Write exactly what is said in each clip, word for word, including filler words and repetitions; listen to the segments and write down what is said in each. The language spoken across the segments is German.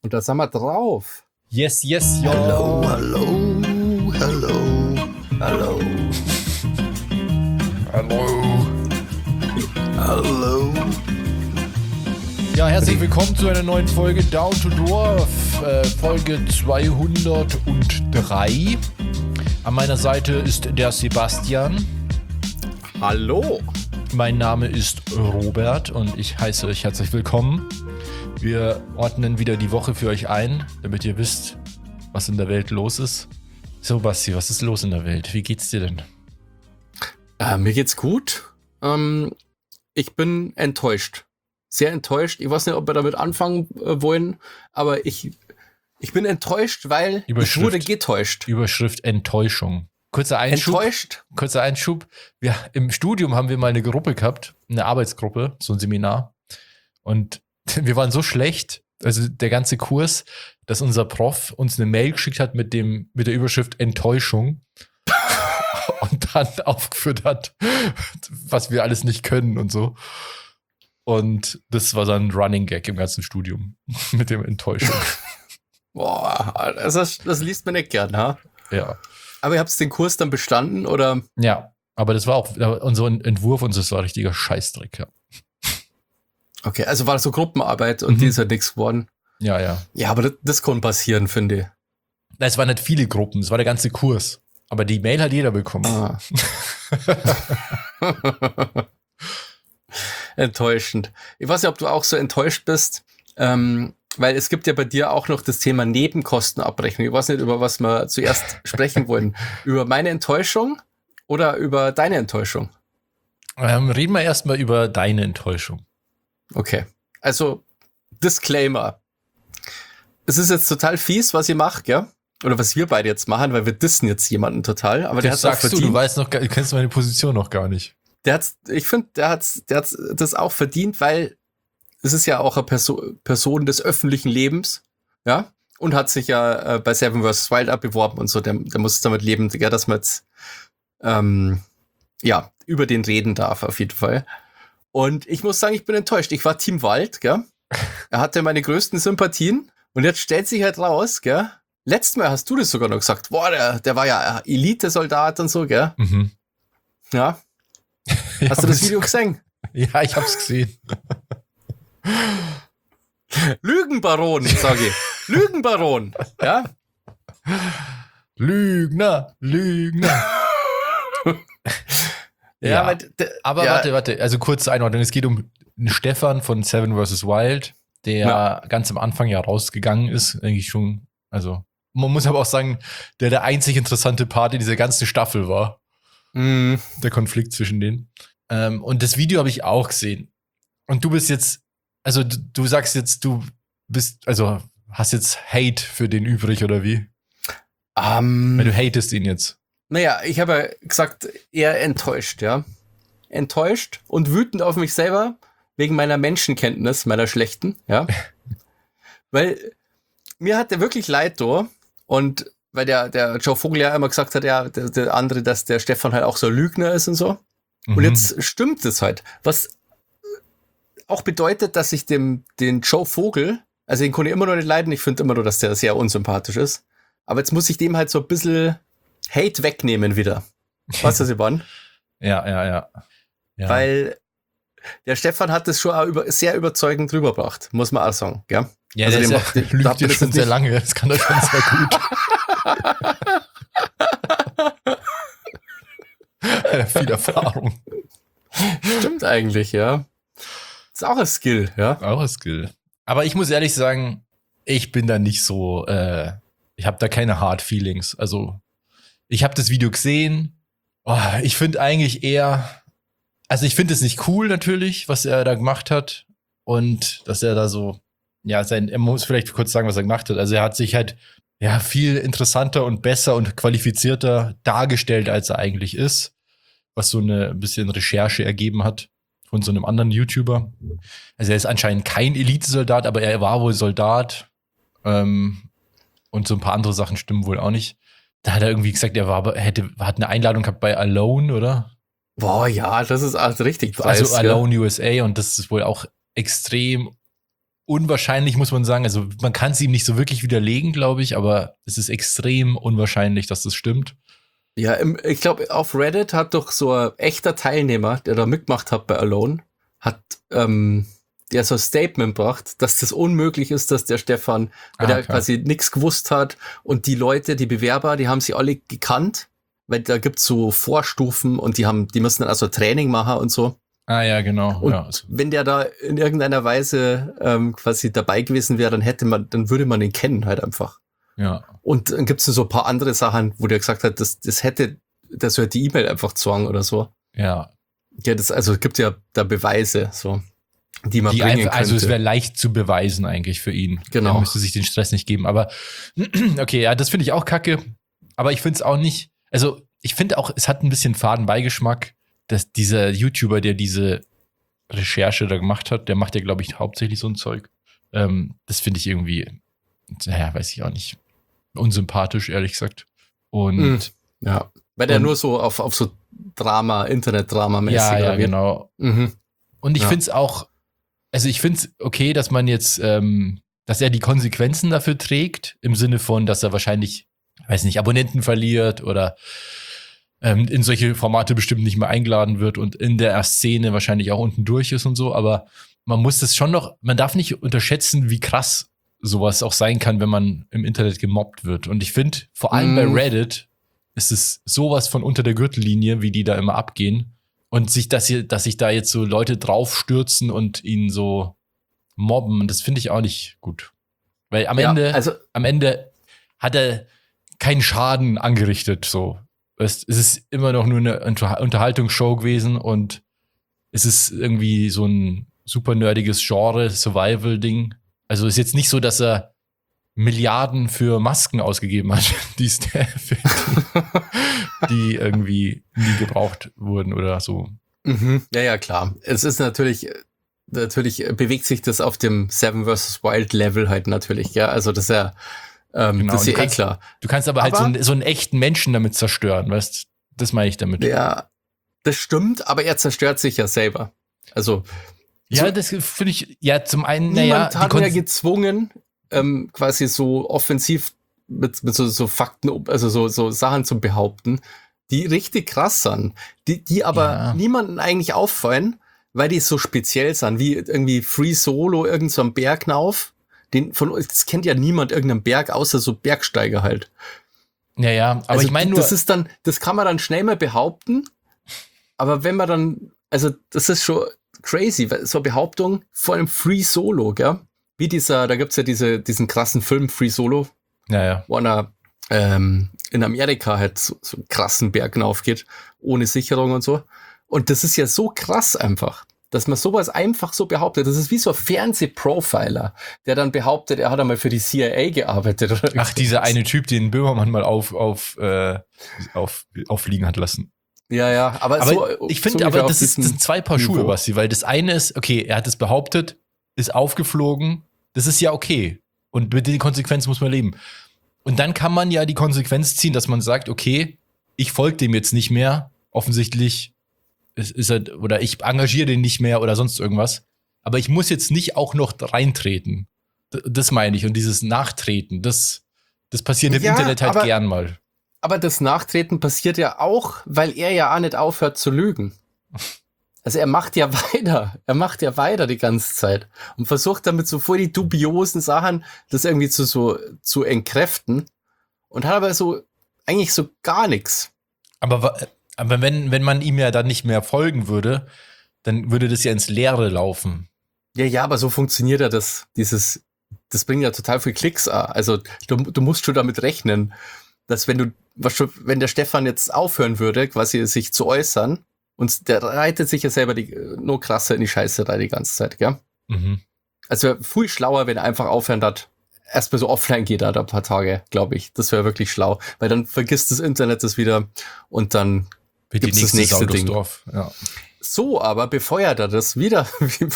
Und da sind wir drauf. Yes, yes, yo. Hallo, hallo, hallo, hallo. Hallo. Hallo. Ja, herzlich willkommen zu einer neuen Folge Down to Dwarf, äh, Folge zweihundertdrei. An meiner Seite ist der Sebastian. Hallo. Mein Name ist Robert und ich heiße euch herzlich willkommen. Wir ordnen wieder die Woche für euch ein, damit ihr wisst, was in der Welt los ist. So, Basti, was ist los in der Welt? Wie geht's dir denn? Äh, mir geht's gut. Ähm, ich bin enttäuscht. Sehr enttäuscht. Ich weiß nicht, ob wir damit anfangen äh, wollen, aber ich, ich bin enttäuscht, weil ich wurde getäuscht. Überschrift Enttäuschung. Kurzer Einschub. Enttäuscht? Kurzer Einschub. Wir, im Studium haben wir mal eine Gruppe gehabt, eine Arbeitsgruppe, so ein Seminar. Und wir waren so schlecht, also der ganze Kurs, dass unser Prof uns eine Mail geschickt hat mit dem, mit der Überschrift Enttäuschung und dann aufgeführt hat, was wir alles nicht können und so. Und das war dann ein Running Gag im ganzen Studium mit dem Enttäuschung. Boah, also das, das liest man nicht gern, ha? Ja. Aber ihr habt den Kurs dann bestanden, oder? Ja, aber das war auch unser Entwurf und das war ein richtiger Scheißdreck, ja. Okay, also war das so Gruppenarbeit und mhm. die ist halt nichts geworden. Ja, ja. Ja, aber das, das kann passieren, finde ich. Es waren nicht viele Gruppen, es war der ganze Kurs. Aber die Mail hat jeder bekommen. Ah. Enttäuschend. Ich weiß nicht, ob du auch so enttäuscht bist, ähm, weil es gibt ja bei dir auch noch das Thema Nebenkostenabrechnung. Ich weiß nicht, über was wir zuerst sprechen wollen. Über meine Enttäuschung oder über deine Enttäuschung? Ähm, reden wir erstmal über deine Enttäuschung. Okay, also Disclaimer. Es ist jetzt total fies, was ihr macht, gell? Oder was wir beide jetzt machen, weil wir dissen jetzt jemanden total. Aber das der hat sagst auch verdient. Du, du weißt noch, du kennst meine Position noch gar nicht. Der hat, ich finde, der hat, der hat das auch verdient, weil es ist ja auch eine Perso- Person des öffentlichen Lebens, ja, und hat sich ja äh, bei Seven versus. Wild abbeworben und so. Der, der muss damit leben, ja, dass man jetzt ähm, ja über den reden darf auf jeden Fall. Und ich muss sagen, ich bin enttäuscht. Ich war Team Wald, gell? Er hatte meine größten Sympathien und jetzt stellt sich halt raus, gell? Letztes Mal hast du das sogar noch gesagt. Boah, der, der war ja Elite-Soldat und so, gell? Mhm. Ja. Hast du das Video gesehen? Ja, ich hab's gesehen. Lügenbaron, sag ich. Lügenbaron, ja? Lügner, Lügner. Ja, ja, aber, d- aber ja. warte, warte, also kurze Einordnung. Es geht um Stefan von Seven versus. Wild, der Ja. ganz am Anfang ja rausgegangen ist, eigentlich schon, also man muss aber auch sagen, der der einzig interessante Part in dieser ganzen Staffel war. Mm. Der Konflikt zwischen denen. Ähm, und das Video habe ich auch gesehen. Und du bist jetzt, also du, du sagst jetzt, du bist, also hast jetzt Hate für den übrig, oder wie? Um, Weil du hatest ihn jetzt. Naja, ich habe ja gesagt, eher enttäuscht, ja. Enttäuscht und wütend auf mich selber wegen meiner Menschenkenntnis, meiner schlechten, ja. Weil mir hat der wirklich leid da und weil der, der Joe Vogel ja immer gesagt hat, ja, der, der andere, dass der Stefan halt auch so ein Lügner ist und so. Mhm. Und jetzt stimmt es halt. Was auch bedeutet, dass ich dem, den Joe Vogel, also den konnte ich immer noch nicht leiden, ich finde immer nur, dass der sehr unsympathisch ist. Aber jetzt muss ich dem halt so ein bisschen Hate wegnehmen wieder. Weißt du, Siobhan? Ja, ja, ja, ja. Weil der Stefan hat das schon auch über, sehr überzeugend rübergebracht, muss man auch sagen. Gell? Ja, also der, der ist macht, ja, den, lügt ja schon sehr lange, das kann er schon sehr gut. Viel Erfahrung. Stimmt eigentlich, ja. Ist auch ein Skill, ja. Auch ein Skill. Aber ich muss ehrlich sagen, ich bin da nicht so, äh, ich habe da keine Hard Feelings. Also, ich habe das Video gesehen. Oh, ich finde eigentlich eher, also ich finde es nicht cool natürlich, was er da gemacht hat. Und dass er da so, ja, sein, er muss vielleicht kurz sagen, was er gemacht hat. Also er hat sich halt, ja, viel interessanter und besser und qualifizierter dargestellt, als er eigentlich ist. Was so eine ein bisschen Recherche ergeben hat von so einem anderen YouTuber. Also er ist anscheinend kein Elitesoldat, aber er war wohl Soldat. Ähm, und so ein paar andere Sachen stimmen wohl auch nicht. Da hat er irgendwie gesagt, er war, hätte, hat eine Einladung gehabt bei Alone, oder? Boah, ja, das ist alles richtig. Also Preis, Alone ja. U S A, und das ist wohl auch extrem unwahrscheinlich, muss man sagen. Also man kann es ihm nicht so wirklich widerlegen, glaube ich, aber es ist extrem unwahrscheinlich, dass das stimmt. Ja, im, ich glaube, auf Reddit hat doch so ein echter Teilnehmer, der da mitgemacht hat bei Alone, hat ähm, der so ein Statement gebracht, dass das unmöglich ist, dass der Stefan, weil Ah, der okay. quasi nichts gewusst hat und die Leute, die Bewerber, die haben sie alle gekannt, weil da gibt's so Vorstufen und die haben, die müssen dann also Training machen und so. Ah ja, genau. Und Ja, also, wenn der da in irgendeiner Weise ähm, quasi dabei gewesen wäre, dann hätte man, dann würde man ihn kennen halt einfach. ja. Und dann gibt's so ein paar andere Sachen, wo der gesagt hat, das, das hätte, das hört die E-Mail einfach zwang oder so. Ja. Ja, das, also es gibt ja da Beweise, so, die man Die bringen einfach, könnte. also es wäre leicht zu beweisen eigentlich für ihn. Genau. Er müsste sich den Stress nicht geben. Aber okay, ja, das finde ich auch kacke. Aber ich finde es auch nicht, also ich finde auch, es hat ein bisschen Fadenbeigeschmack, dass dieser YouTuber, der diese Recherche da gemacht hat, der macht ja, glaube ich, hauptsächlich so ein Zeug. Ähm, das finde ich irgendwie, naja, weiß ich auch nicht, unsympathisch, ehrlich gesagt. Und Mhm. Ja, weil der Und- nur so auf, auf so Drama, Internet-Drama-mäßig. ja, ja, oder wie? genau. Mhm. Und ich Ja. finde es auch, also ich finde es okay, dass man jetzt, ähm, dass er die Konsequenzen dafür trägt, im Sinne von, dass er wahrscheinlich, weiß nicht, Abonnenten verliert oder ähm, in solche Formate bestimmt nicht mehr eingeladen wird und in der Szene wahrscheinlich auch unten durch ist und so, aber man muss das schon noch, man darf nicht unterschätzen, wie krass sowas auch sein kann, wenn man im Internet gemobbt wird. Und ich finde, vor allem Mm. bei Reddit ist es sowas von unter der Gürtellinie, wie die da immer abgehen. Und sich, dass, hier, dass sich da jetzt so Leute draufstürzen und ihn so mobben, das finde ich auch nicht gut. Weil am Ja, Ende, also, am Ende hat er keinen Schaden angerichtet. So. Es, es ist immer noch nur eine Unter- Unterhaltungsshow gewesen und es ist irgendwie so ein super nerdiges Genre, Survival-Ding. Also ist jetzt nicht so, dass er Milliarden für Masken ausgegeben hat, die, es der- für die, die irgendwie nie gebraucht wurden oder so. mhm. Ja, ja, klar. Es ist natürlich, natürlich bewegt sich das auf dem Seven versus. Wild Level halt natürlich, ja. Also das ist ja, ähm, Genau, das ist und ja du eh kannst- klar. Du kannst aber, halt Aber- so, einen, so einen echten Menschen damit zerstören, weißt? Das meine ich damit. Ja, das stimmt, aber er zerstört sich ja selber. Also Ja, so- das finde ich, ja, zum einen, naja, niemand die hat ihn ja Kon- gezwungen, ähm, quasi so offensiv mit, mit so, so Fakten, also so, so Sachen zu behaupten, die richtig krass sind, die, die aber Ja. niemanden eigentlich auffallen, weil die so speziell sind, wie irgendwie Free Solo, irgend so ein Berg rauf. Den von uns, das kennt ja niemand, irgendeinen Berg, außer so Bergsteiger halt. ja, ja, aber Also ich meine nur, das ist dann, das kann man dann schnell mal behaupten, aber wenn man dann, also das ist schon crazy, weil so eine Behauptung vor einem Free Solo, gell? Wie dieser, da gibt's ja diese, diesen krassen Film Free Solo, ja, ja. wo einer ähm, in Amerika halt so, so einen krassen Berg raufgeht, ohne Sicherung und so. Und das ist ja so krass einfach, dass man sowas einfach so behauptet. Das ist wie so ein Fernsehprofiler, der dann behauptet, er hat einmal für die C I A gearbeitet. Oder Ach, dieser eine Typ, den Böhmermann mal auf, auf, äh, auf, aufliegen hat lassen. Ja, ja, aber, Aber so, ich so finde, ungefähr aber auf das, ist, das diesem sind zwei Paar Schuhe, Niveau. Basti, weil das eine ist, okay, er hat es behauptet, ist aufgeflogen, das ist ja okay. Und mit den Konsequenzen muss man leben. Und dann kann man ja die Konsequenz ziehen, dass man sagt, okay, ich folge dem jetzt nicht mehr, offensichtlich ist, ist er, oder ich engagiere den nicht mehr oder sonst irgendwas. Aber ich muss jetzt nicht auch noch reintreten. D- Das meine ich. Und dieses Nachtreten, das, das passiert im Ja, Internet halt aber- gern mal. Aber das Nachtreten passiert ja auch, weil er ja auch nicht aufhört zu lügen. Also er macht ja weiter. Er macht ja weiter die ganze Zeit und versucht damit so voll die dubiosen Sachen, das irgendwie zu so zu entkräften und hat aber so eigentlich so gar nichts. Aber, wa- aber wenn, wenn man ihm ja dann nicht mehr folgen würde, dann würde das ja ins Leere laufen. Ja, ja, aber so funktioniert ja das, dieses, das bringt ja total viel Klicks an. Also du, du musst schon damit rechnen, dass wenn du, was schon, wenn der Stefan jetzt aufhören würde, quasi sich zu äußern, und der reitet sich ja selber die, nur krasser in die Scheiße rein die ganze Zeit, gell? Mhm. Also wäre viel schlauer, wenn er einfach aufhören hat, erstmal so offline geht hat, ein paar Tage, glaube ich. Das wäre wirklich schlau, weil dann vergisst das Internet das wieder und dann Wird die gibt's das nächste nächste Sau durchs Ding. Dorf. Ja. So aber befeuert er das wieder wie,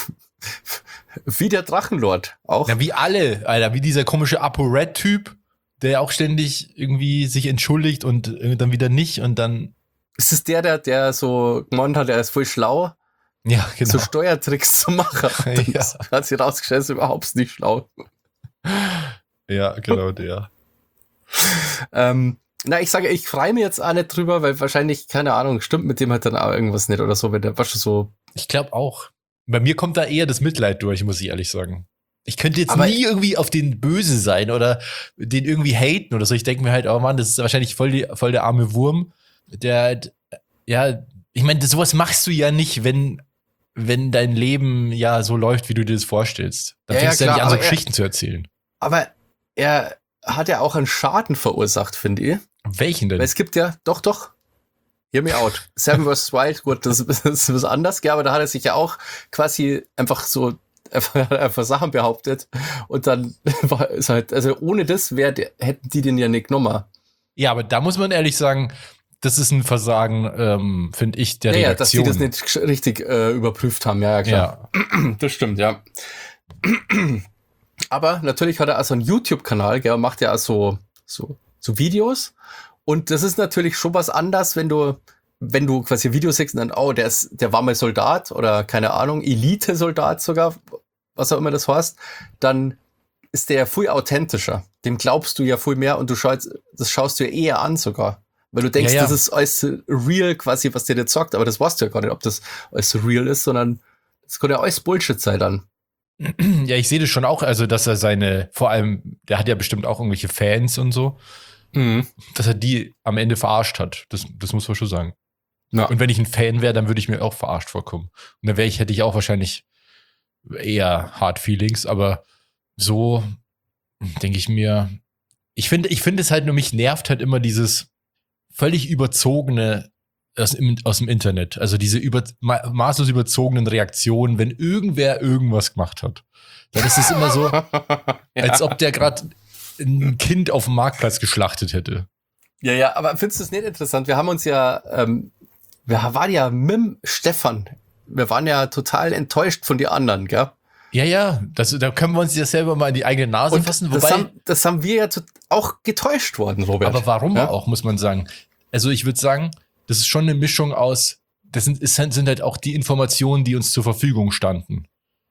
wie der Drachenlord auch. Ja, wie alle, Alter, wie dieser komische ApoRed-Typ, der auch ständig irgendwie sich entschuldigt und äh, dann wieder nicht und dann. Ist es der, der, der so gemeint hat, er ist voll schlau Ja, genau. so Steuertricks zu machen. Dann Ja. hat sich rausgestellt, ist überhaupt nicht schlau. Ja, genau der. Ähm, na, ich sage, ich freue mich jetzt auch nicht drüber, weil wahrscheinlich, keine Ahnung, stimmt mit dem halt dann auch irgendwas nicht oder so, wenn der war schon so. Ich glaube auch. Bei mir kommt da eher das Mitleid durch, muss ich ehrlich sagen. Ich könnte jetzt Aber- nie irgendwie auf den böse sein oder den irgendwie haten oder so. Ich denke mir halt, oh Mann, das ist wahrscheinlich voll, die, voll der arme Wurm. Der, ja, ich meine, sowas machst du ja nicht, wenn, wenn dein Leben ja so läuft, wie du dir das vorstellst. Dann Ja, ja, fängst du ja klar, nicht an, so aber er- Geschichten zu erzählen. Aber er hat ja auch einen Schaden verursacht, finde ich. Welchen denn? Weil es gibt ja, doch, doch, hear me out. Seven versus. Wild, gut, das, das ist was anderes, ja, aber da hat er sich ja auch quasi einfach so einfach, einfach Sachen behauptet und dann war es halt, also ohne das wär, hätten die den ja nicht genommen. Ja, aber da muss man ehrlich sagen, das ist ein Versagen, ähm, finde ich, der Ja, ja, dass die Redaktion. das nicht richtig äh, überprüft haben, ja, ja, klar. Ja, Das stimmt, ja. Aber natürlich hat er auch so einen YouTube-Kanal, gell, und macht ja auch so, so, so Videos. Und das ist natürlich schon was anderes, wenn du, wenn du quasi Videos siehst und dann, oh, der ist, der war mal Soldat oder keine Ahnung, Elite-Soldat sogar, was auch immer das heißt, dann ist der viel authentischer. Dem glaubst du ja viel mehr und du schaust, das schaust du ja eher an sogar. Weil du denkst, Ja, ja. das ist alles real quasi, was der jetzt sagt, aber das weißt du ja gar nicht, ob das alles so real ist, sondern das kann ja alles Bullshit sein dann. ja, ich sehe das schon auch, also dass er seine, vor allem, der hat ja bestimmt auch irgendwelche Fans und so, Mhm. dass er die am Ende verarscht hat. Das, das muss man schon sagen. Ja. Und wenn ich ein Fan wäre, dann würde ich mir auch verarscht vorkommen. Und dann wäre ich, hätte ich auch wahrscheinlich eher Hard Feelings, aber so denke ich mir, ich finde, ich finde es halt nur, mich nervt halt immer dieses völlig überzogene aus, im, aus dem Internet. Also diese über, ma, maßlos überzogenen Reaktionen, wenn irgendwer irgendwas gemacht hat. Dann ist es immer so, als ob der gerade ein Kind auf dem Marktplatz geschlachtet hätte. Ja, ja, aber findest du es nicht interessant? Wir haben uns ja, ähm, wir waren ja mit dem Stefan, wir waren ja total enttäuscht von den anderen, gell? Ja, ja, das, da können wir uns ja selber mal in die eigene Nase Und fassen. das, Wobei, haben, das haben wir ja tot- auch getäuscht worden, Robert. aber warum ja? auch, muss man sagen. Also ich würde sagen, das ist schon eine Mischung aus, das sind, es sind halt auch die Informationen, die uns zur Verfügung standen.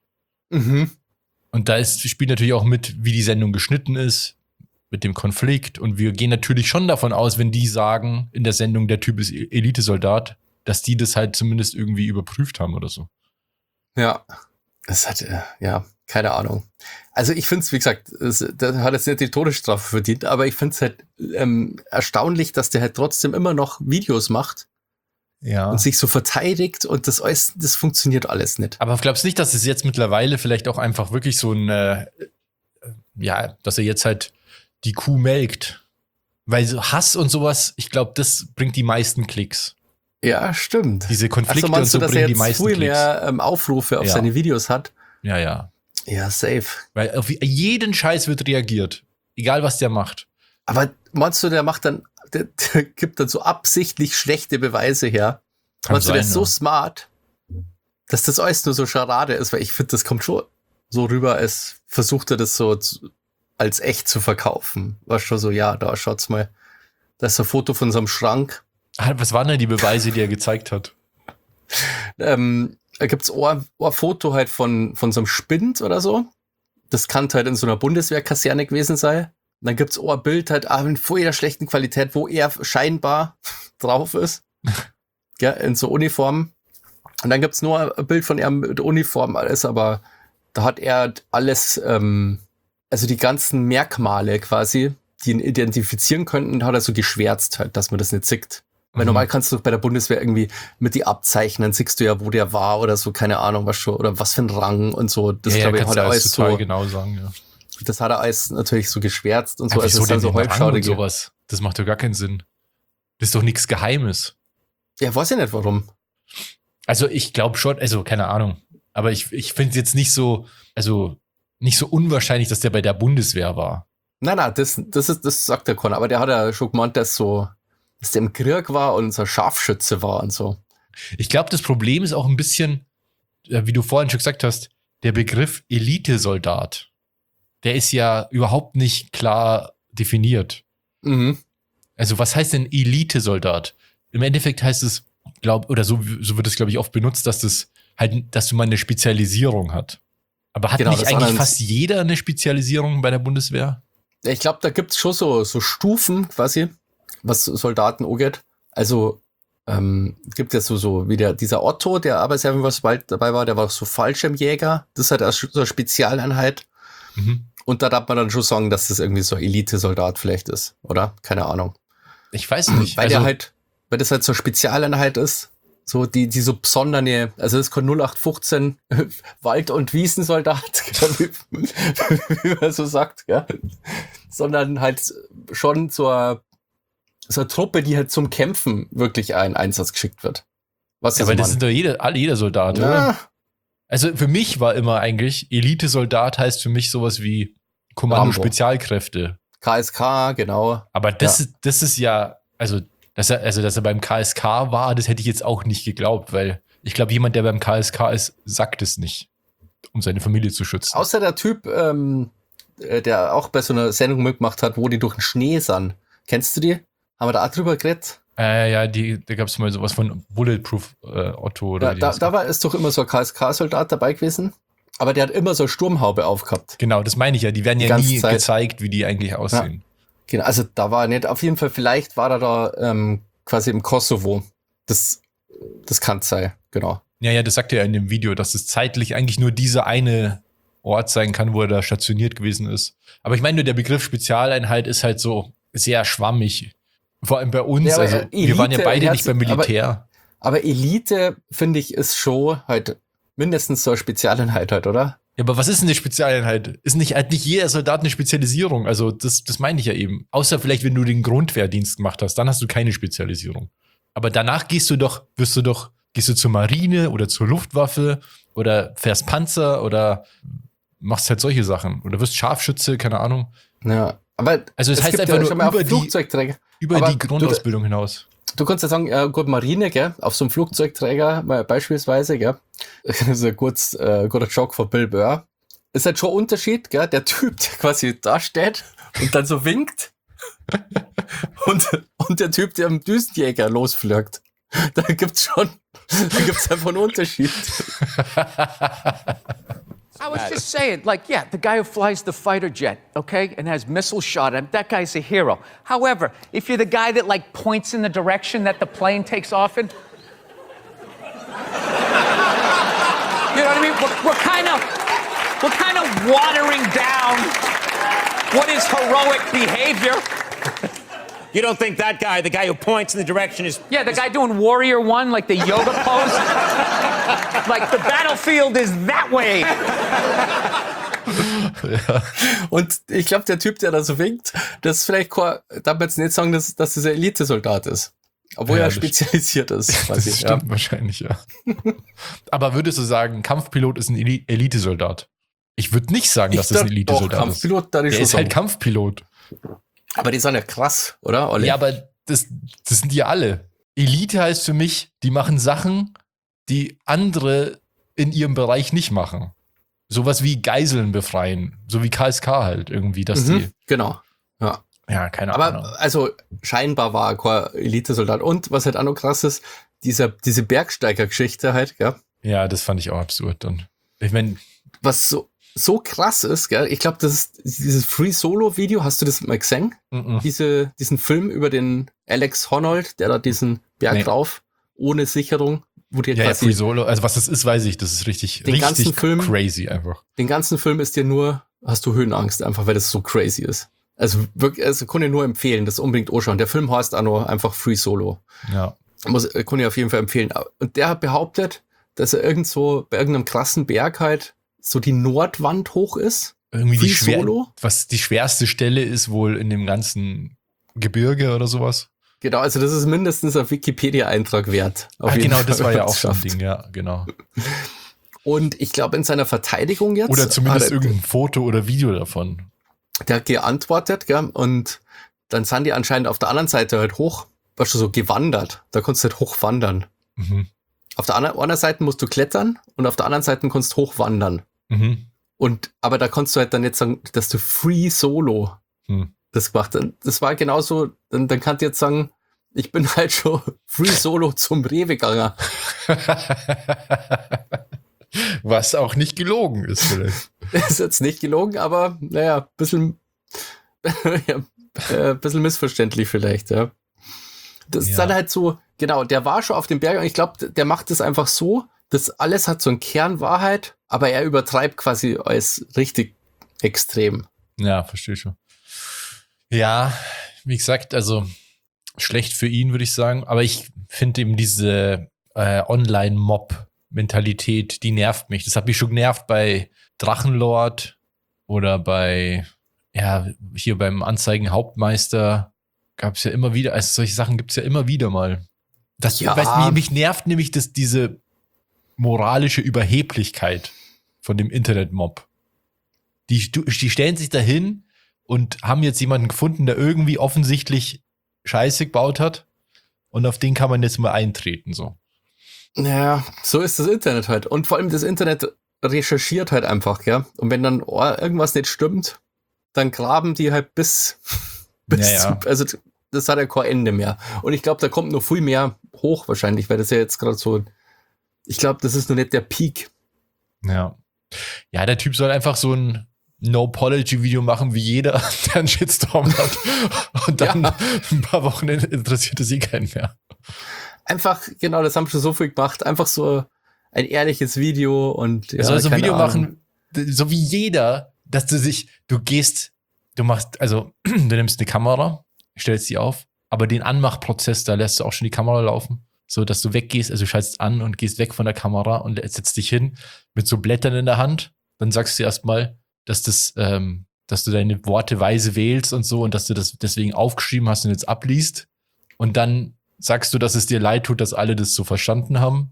Mhm. Und da ist, spielt natürlich auch mit, wie die Sendung geschnitten ist, mit dem Konflikt. Und wir gehen natürlich schon davon aus, wenn die sagen, in der Sendung, der Typ ist Elitesoldat, dass die das halt zumindest irgendwie überprüft haben oder so. Ja, das hat, äh, ja, keine Ahnung. Also ich finde es, wie gesagt, es, der hat jetzt nicht die Todesstrafe verdient, aber ich finde es halt ähm, erstaunlich, dass der halt trotzdem immer noch Videos macht Ja. und sich so verteidigt und das alles, das funktioniert alles nicht. Aber glaubst du nicht, dass es jetzt mittlerweile vielleicht auch einfach wirklich so ein, äh, ja, dass er jetzt halt die Kuh melkt? Weil so Hass und sowas, ich glaube, das bringt die meisten Klicks. Ja, stimmt. Diese Konflikte Also meinst und so du, dass er bringen die jetzt meisten viel Klicks. mehr ähm, Aufrufe auf Ja. seine Videos hat? Ja, ja. Ja, safe. Weil auf jeden Scheiß wird reagiert. Egal, was der macht. Aber meinst du, der macht dann, der, der gibt dann so absichtlich schlechte Beweise her? Kann Meinst du, der sein, ist so ja. smart, dass das alles nur so Scharade ist? Weil ich finde, das kommt schon so rüber, als versucht er das so zu, als echt zu verkaufen. War schon so, ja, da schaut's mal. Da ist ein Foto von so einem Schrank. Ah, was waren denn die Beweise, die er gezeigt hat? Ähm, da gibt's auch ein ein Foto halt von, von so einem Spind oder so. Das kann halt in so einer Bundeswehrkaserne gewesen sein. Und dann gibt's auch ein Bild halt auch in voller schlechten Qualität, wo er scheinbar drauf ist. Ja, in so Uniform. Und dann gibt's nur ein Bild von ihm mit Uniform, alles, aber da hat er alles, ähm, also die ganzen Merkmale quasi, die ihn identifizieren könnten, hat er so geschwärzt halt, dass man das nicht sieht. Weil Mhm. normal kannst du bei der Bundeswehr irgendwie mit die abzeichnen, siehst du ja, wo der war oder so, keine Ahnung, was schon, oder was für ein Rang und so. Das ja, glaube ich, kannst hat du er alles alles total so, genau sagen, ja. das hat er alles natürlich so geschwärzt und so, Aber also wieso es ist dann denn so den Rang und halbschaurig. sowas? Das macht doch gar keinen Sinn. Das ist doch nichts Geheimes. Ja, weiß ich nicht, warum. Also ich glaube schon, also keine Ahnung. Aber ich, ich finde es jetzt nicht so, also nicht so unwahrscheinlich, dass der bei der Bundeswehr war. Nein, nein, das, das ist, das sagt der Conor, aber der hat ja schon gemeint, dass so, dass der im Krieg war und so ein Scharfschütze war und so. Ich glaube, das Problem ist auch ein bisschen, äh, wie du vorhin schon gesagt hast, der Begriff Elitesoldat. Der ist ja überhaupt nicht klar definiert. Mhm. Also was heißt denn Elitesoldat? Im Endeffekt heißt es, glaub, oder so, so wird es, glaube ich, oft benutzt, dass das halt, dass man eine Spezialisierung hat. Aber hat Genau, nicht das eigentlich andere- fast jeder eine Spezialisierung bei der Bundeswehr? Ich glaube, da gibt's schon so, so Stufen quasi, was Soldaten angeht. Also ähm, gibt ja so, so wie der, dieser Otto, der aber sehr was bald dabei war, der war so Fallschirmjäger. Das ist halt auch so eine Spezialeinheit. Mhm. Und da darf man dann schon sagen, dass das irgendwie so ein Elite-Soldat vielleicht ist, oder? Keine Ahnung. Ich weiß nicht. Weil also, der halt, weil das halt so eine Spezialeinheit ist, so die, die so besondere, also das ist kein null acht fünfzehn Wald- und Wiesensoldat, wie, wie man so sagt, ja. Sondern halt schon so eine, so eine Truppe, die halt zum Kämpfen wirklich einen Einsatz geschickt wird. Was ja, ist aber das man? sind doch jeder, alle, jeder Soldat, oder? Ja, Also für mich war immer eigentlich, Elite-Soldat heißt für mich sowas wie Kommando Rambo. Spezialkräfte. K S K, genau. Aber das, Ja. ist, das ist ja, also dass, er, also, dass er beim K S K war, das hätte ich jetzt auch nicht geglaubt, weil ich glaube, jemand, der beim K S K ist, sagt es nicht, um seine Familie zu schützen. Außer der Typ, ähm, äh, der auch bei so einer Sendung mitgemacht hat, wo die durch den Schnee sind. Kennst du die? Haben wir da auch drüber geredet? Äh, ja, die, da gab es mal sowas von Bulletproof äh, Otto oder Ja, wie da, das da war ist doch immer so ein K S K-Soldat dabei gewesen. Aber der hat immer so eine Sturmhaube aufgehabt. Genau, das meine ich ja. Die werden Die ja ganze nie Zeit. gezeigt, wie die eigentlich aussehen. Genau, also da war er nicht. Auf jeden Fall, vielleicht war er da ähm, quasi im Kosovo. Das, das kann sein, genau. Ja. ja, das sagt er ja in dem Video, dass es zeitlich eigentlich nur dieser eine Ort sein kann, wo er da stationiert gewesen ist. Aber ich meine nur, der Begriff Spezialeinheit ist halt so sehr schwammig. Vor allem bei uns. Ja, aber also, Elite, wir waren ja beide er nicht hat- beim Militär. Aber Elite, finde ich, ist schon halt mindestens so eine Spezialeinheit halt, oder? Ja, aber was ist denn eine Spezialeinheit? Ist nicht, hat nicht jeder Soldat eine Spezialisierung? Also, das, das meine ich ja eben. Außer vielleicht, wenn du den Grundwehrdienst gemacht hast, dann hast du keine Spezialisierung. Aber danach gehst du doch, wirst du doch, gehst du zur Marine oder zur Luftwaffe oder fährst Panzer oder machst halt solche Sachen. Oder wirst Scharfschütze, keine Ahnung. Ja. Aber Also, es heißt gibt einfach ja nur schon mal über auf die, Flugzeugträger. über Aber die du- Grundausbildung hinaus. Du kannst ja sagen, ja, gut, Marine, gell, auf so einem Flugzeugträger mal beispielsweise, gell, das ist ein kurz, äh, guter Joke von Bill Burr. Ist halt schon ein Unterschied, gell, der Typ, der quasi da steht und dann so winkt und, und der Typ, der am Düsenjäger losfliegt. Da gibt's schon, da gibt's einfach einen Unterschied. I was just saying, like, yeah, the guy who flies the fighter jet, okay, and has missiles shot at him, that guy's a hero. However, if you're the guy that, like, points in the direction that the plane takes off in, you know what I mean? We're, we're kind of, we're kind of watering down what is heroic behavior. You don't think that guy, the guy who points in the direction, is Yeah, the guy doing Warrior One, like the yoga pose. Like, the battlefield is that way. Und ich glaube, der Typ, der da so winkt, das ist vielleicht, kein- darf man jetzt nicht sagen, dass, dass das ein Elite-Soldat ist. Obwohl Ja, er das- spezialisiert ist, Das quasi. stimmt wahrscheinlich, ja. Aber würdest du sagen, ein Kampfpilot ist ein Eli- Elitesoldat? Ich würde nicht sagen, dass das ein Doch, Elitesoldat ist. Kampfpilot, da Der schon ist halt sagen. Kampfpilot. Aber die sind ja krass, oder, Olli? Ja, aber das, das sind die alle. Elite heißt für mich, die machen Sachen, die andere in ihrem Bereich nicht machen. Sowas wie Geiseln befreien. So wie K S K halt irgendwie, dass Mhm, genau. Ja. die. Ja, keine Aber Ahnung. also scheinbar war er kein Elite-Soldat. Und was halt auch noch krass ist, dieser, diese Bergsteiger-Geschichte halt, gell? Ja, das fand ich auch absurd. Und ich meine, Was so, so krass ist, gell? Ich glaube, das ist dieses Free Solo-Video, hast du das mal gesehen? mhm. Diese, diesen Film über den Alex Honnold, der da diesen Berg Nee. rauf, ohne Sicherung, wo dir ja, ja, quasi Free Solo, also was das ist, weiß ich, das ist richtig, Den ganzen richtig Film- crazy einfach. den ganzen Film ist dir nur, hast du Höhenangst, einfach weil das so crazy ist. Also wirklich, also kann ich nur empfehlen, das unbedingt anschauen. Der Film heißt auch noch einfach Free Solo. Ja. Muss, äh, kann ich auf jeden Fall empfehlen. Und der hat behauptet, dass er irgend so bei irgendeinem krassen Berg halt so die Nordwand hoch ist. Irgendwie die Free schwer, Solo? was die schwerste Stelle ist wohl in dem ganzen Gebirge oder sowas. Genau, also das ist mindestens ein Wikipedia-Eintrag wert. Auf Ah, jeden genau, Fall, das war wenn ja man's auch so ein schafft. Ding, ja, genau. Und ich glaube, in seiner Verteidigung jetzt. Oder zumindest hat er, irgendein Foto oder Video davon. Der hat geantwortet, gell? Und dann sind die anscheinend auf der anderen Seite halt hoch, weißt du, so gewandert. Da konntest du halt hochwandern. Mhm. Auf der anderen, anderen Seite musst du klettern und auf der anderen Seite kannst du hochwandern. Mhm. Und, aber da konntest du halt dann jetzt sagen, dass du Free Solo Hm. das gemacht hast. Das war genauso, dann, dann kannst du jetzt sagen, ich bin halt schon Free Solo zum Rewe gegangen. Was auch nicht gelogen ist vielleicht. Ist jetzt nicht gelogen, aber naja, ein bisschen, ja, äh, bisschen missverständlich vielleicht, ja. Das Ja. ist dann halt so, genau, der war schon auf dem Berg und ich glaube, der macht das einfach so, das alles hat so einen Kern Wahrheit, aber er übertreibt quasi alles richtig extrem. Ja, verstehe schon. Ja, wie gesagt, also schlecht für ihn, würde ich sagen. Aber ich finde eben diese äh, Online-Mob-Mentalität, die nervt mich. Das hat mich schon genervt bei Drachenlord oder bei, ja, hier beim Anzeigen-Hauptmeister gab es ja immer wieder, also solche Sachen gibt es ja immer wieder mal. Das, Ja. weißt, mich, mich nervt nämlich das, diese moralische Überheblichkeit von dem Internet-Mob. Die, die stellen sich dahin und haben jetzt jemanden gefunden, der irgendwie offensichtlich Scheiße gebaut hat. Und auf den kann man jetzt mal eintreten, so. Ja, so ist das Internet halt. Und vor allem das Internet recherchiert halt einfach, ja. Und wenn dann oh, irgendwas nicht stimmt, dann graben die halt bis, bis Ja, ja. Zu, also das hat ja kein Ende mehr. Und ich glaube, da kommt noch viel mehr hoch wahrscheinlich, weil das ja jetzt gerade so, ich glaube, das ist noch nicht der Peak. Ja. Ja, der Typ soll einfach so ein No-Apology-Video machen, wie jeder, der einen Shitstorm hat. Und dann Ja. ein paar Wochen interessiert es eh keinen mehr. Einfach, genau, das haben schon so viel gemacht. Einfach so ein ehrliches Video und ja, Er soll so ein keine Video Ahnung. machen, so wie jeder, dass du sich, du gehst, du machst, also du nimmst eine Kamera, stellst sie auf, aber den Anmachprozess, da lässt du auch schon die Kamera laufen, so dass du weggehst, also du schaltest an und gehst weg von der Kamera und setzt dich hin mit so Blättern in der Hand. Dann sagst du erstmal, dass das, ähm, dass du deine Worte weise wählst und so und dass du das deswegen aufgeschrieben hast und jetzt abliest. Und dann sagst du, dass es dir leid tut, dass alle das so verstanden haben.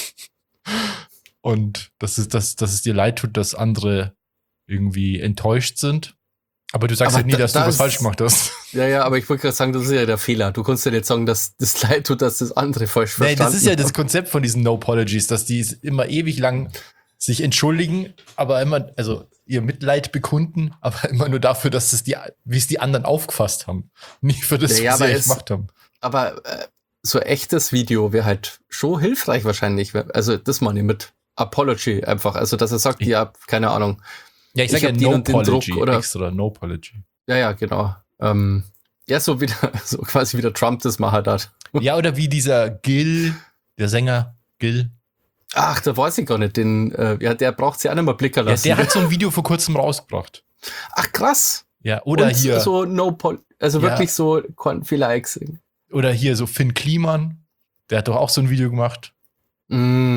Und dass es, dass, dass es dir leid tut, dass andere irgendwie enttäuscht sind. Aber du sagst Aber halt nie, da- dass du da was ist- falsch gemacht hast. Ja, ja, aber ich wollte gerade sagen, das ist ja der Fehler. Du kannst ja nicht sagen, dass das leid tut, dass das andere falsch Nee, verstanden das ist ja das haben. Konzept von diesen No-Apologies, dass die immer ewig lang sich entschuldigen, aber immer, also ihr Mitleid bekunden, aber immer nur dafür, dass es die, wie es die anderen aufgefasst haben. Nicht für das, Ja, ja, was sie aber eigentlich es- gemacht haben. Aber äh, so ein echtes Video wäre halt schon hilfreich wahrscheinlich. Also das meine ich mit Apology einfach. Also dass er sagt, ja, keine Ahnung. Ja, ich ich sage ja hab den und den No-Apology, Druck, oder? extra No-Apology. Ja, ja, genau. Ähm, ja, so wieder, so quasi wie der Trump das machen hat. Ja, oder wie dieser Gil, der Sänger Gil. Ach, da weiß ich gar nicht. Den, äh, ja, der braucht sich auch nicht mehr blicken Ja, lassen. der hat so ein Video vor kurzem rausgebracht. Ach, krass. Ja, oder Und hier, so no pol also Ja. wirklich so kein Fehler gesehen. oder hier so Finn Kliman, der hat doch auch so ein Video gemacht. Mm,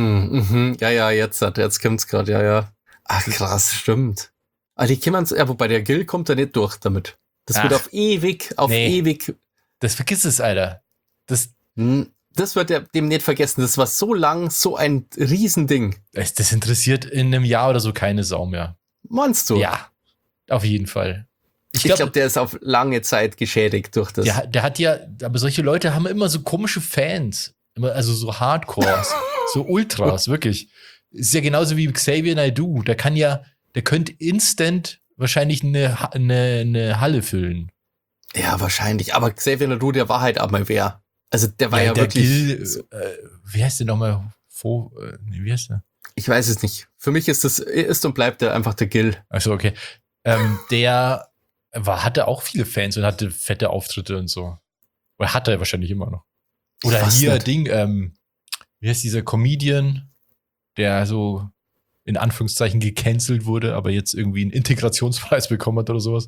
mhm. Ja, ja, jetzt hat, jetzt kommt's gerade, ja, ja. Ach, krass, stimmt. Ah, die kann man's, ja, wobei der Gil kommt da nicht durch damit. Das Ach. wird auf ewig, auf Nee. ewig, Das vergiss es, Alter. Das, mm, das wird der, dem nicht vergessen. Das war so lang, so ein Riesending. das das interessiert in einem Jahr oder so keine Sau mehr. Meinst du? Ja, auf jeden Fall. Ich glaube, glaub, der ist auf lange Zeit geschädigt durch das. Der, der hat ja, aber solche Leute haben immer so komische Fans. Immer, also so Hardcores, so Ultras, wirklich. Ist ja genauso wie Xavier Naidoo. Der kann ja, der könnte instant wahrscheinlich eine, Ha- eine, eine Halle füllen. Ja, wahrscheinlich. Aber Xavier Naidoo, der war halt auch mal wer. Also der war ja, der wirklich. Gil, so, äh, wie heißt der nochmal? Fo, äh, nee, wie heißt der? ich weiß es nicht. Für mich ist das, ist und bleibt der einfach der Gil. Achso, okay. Ähm, der war, hatte auch viele Fans und hatte fette Auftritte und so. Oder hat er wahrscheinlich immer noch. Oder Ich weiß hier, nicht. Ding, ähm, wie heißt dieser Comedian, der so in Anführungszeichen gecancelt wurde, aber jetzt irgendwie einen Integrationspreis bekommen hat oder sowas.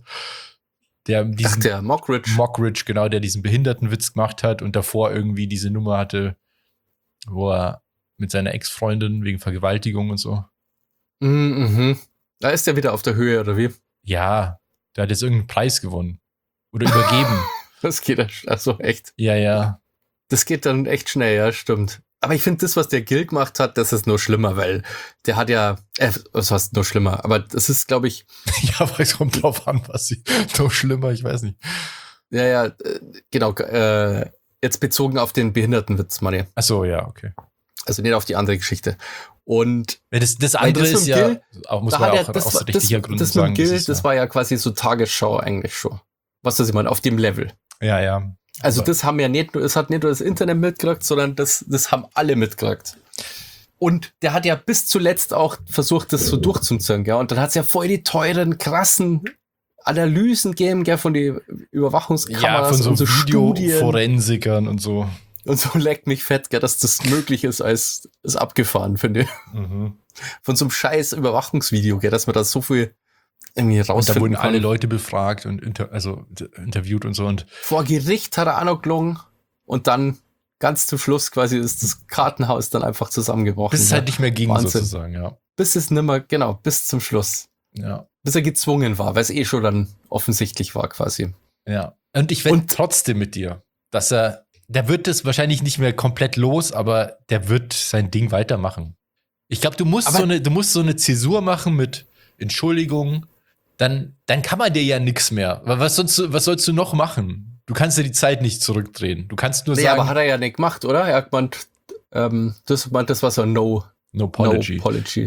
Der Ach, diesen der Mockridge. Mockridge, genau, der diesen Behindertenwitz gemacht hat und davor irgendwie diese Nummer hatte, wo er mit seiner Ex-Freundin wegen Vergewaltigung und so. Mhm, mhm. Da ist der wieder auf der Höhe, oder wie? Ja, der hat jetzt irgendeinen Preis gewonnen. Oder übergeben. Das geht ja, sch- also echt. Ja, ja. Das geht dann echt schnell, ja, stimmt. Aber ich finde, das, was der Gil gemacht hat, das ist nur schlimmer, weil der hat ja, äh, was heißt nur schlimmer, aber das ist, glaube ich, Ja, aber es kommt drauf an, was sie. Noch schlimmer, ich weiß nicht. ja, ja, äh, genau, äh, jetzt bezogen auf den Behindertenwitz, meine. Ach so, ja, okay. Also nicht auf die andere Geschichte. Und Ja, das, das Weil andere das ist mit ja, Gil, auch, muss da man hat auch er, das, aus war- das, richtiger Gründen das mit sagen. Gil, ist das ja, war ja quasi so Tagesschau eigentlich schon. Was das ich meine, auf dem Level. ja, ja. Also Aber- das haben ja nicht nur, es hat nicht nur das Internet mitgekriegt, sondern das, das haben alle mitgekriegt. Und der hat ja bis zuletzt auch versucht, das so durchzuziehen, gell? Und dann hat es ja voll die teuren, krassen Analysen gegeben, gell, von den Überwachungskameras Ja, von so, und so Studien. Videoforensikern und so. Und so leckt mich fett, gell, dass das möglich ist, als ist abgefahren, finde ich. Mhm. Von so einem scheiß Überwachungsvideo, gell, dass man da so viel irgendwie Und da rausfinden wurden kann. alle Leute befragt und inter also interviewt und so. Und Vor Gericht hat er auch noch gelungen und dann ganz zum Schluss quasi ist das Kartenhaus dann einfach zusammengebrochen. bis es ja. halt nicht mehr ging, Wahnsinn. sozusagen, ja. Bis es nimmer, genau, bis zum Schluss. Ja. Bis er gezwungen war, weil es eh schon dann offensichtlich war quasi. Ja. Und ich wette Und- trotzdem mit dir, dass er, der wird das wahrscheinlich nicht mehr komplett los, aber der wird sein Ding weitermachen. Ich glaube, du musst Aber- so eine, du musst so eine Zäsur machen mit Entschuldigung, dann, dann kann man dir ja nichts mehr. Weil Was sollst du, was sollst du noch machen? Du kannst dir die Zeit nicht zurückdrehen. Du kannst nur Nee, sagen, aber hat er ja nicht gemacht, oder? Er hat gemeint, ähm, das, meint, das war so ein No, no apology. No Apology.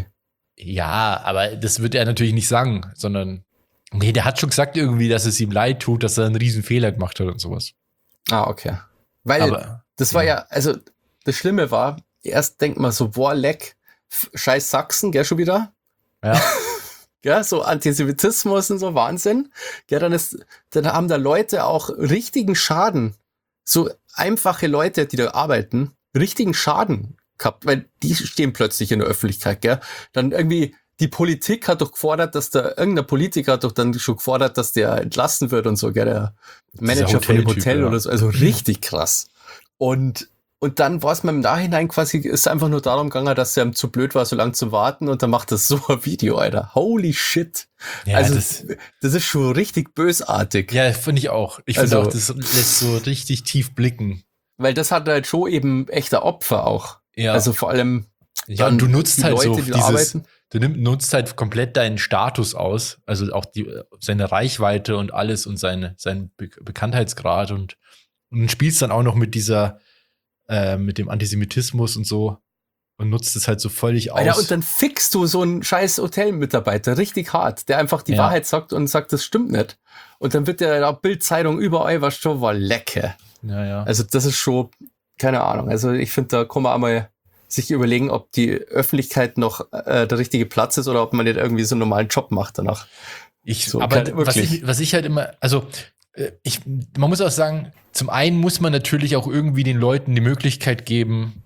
Ja, aber das wird er natürlich nicht sagen, sondern nee, der hat schon gesagt irgendwie, dass es ihm leid tut, dass er einen riesen Fehler gemacht hat und sowas. Ah, okay. Weil Aber das war ja. ja, also das Schlimme war, erst denkt man so, boah, leck, f- scheiß Sachsen, gell, schon wieder? ja, Ja, so Antisemitismus und so, Wahnsinn. Ja, dann ist, dann haben da Leute auch richtigen Schaden. So einfache Leute, die da arbeiten, richtigen Schaden gehabt, weil die stehen plötzlich in der Öffentlichkeit, gell. Dann irgendwie, die Politik hat doch gefordert, dass da, irgendein Politiker hat doch dann schon gefordert, dass der entlassen wird und so, gell, der Manager von dem Hoteltyp, Hotel ja. oder so, also richtig krass. Und Und dann war es mir im Nachhinein quasi, ist einfach nur darum gegangen, dass er ihm zu blöd war, so lange zu warten und dann macht er so ein Video, Alter. Holy shit. ja, also das, das, das ist schon richtig bösartig. ja, finde ich auch. Ich finde Also- auch, das lässt so richtig tief blicken. Weil das hat halt schon eben echter Opfer auch. Ja, Also vor allem ja dann und du nutzt die halt Leute, so die da dieses, arbeiten. du nimm, nutzt halt komplett deinen Status aus, also auch die, seine Reichweite und alles und seine, seinen Be Bekanntheitsgrad und, und spielst dann auch noch mit dieser, äh, mit dem Antisemitismus und so und nutzt es halt so völlig aus. Alter, und dann fixst du so einen scheiß Hotelmitarbeiter richtig hart, der einfach die Ja. Wahrheit sagt und sagt, das stimmt nicht. Und dann wird der auf Bildzeitung überall, was schon war lecker. ja, ja. Also das ist schon, keine Ahnung. Also ich finde, da kann man einmal sich überlegen, ob die Öffentlichkeit noch äh, der richtige Platz ist oder ob man nicht irgendwie so einen normalen Job macht danach. Ich, So, aber kein- was wirklich. ich, was ich halt immer, also äh, ich, man muss auch sagen, zum einen muss man natürlich auch irgendwie den Leuten die Möglichkeit geben,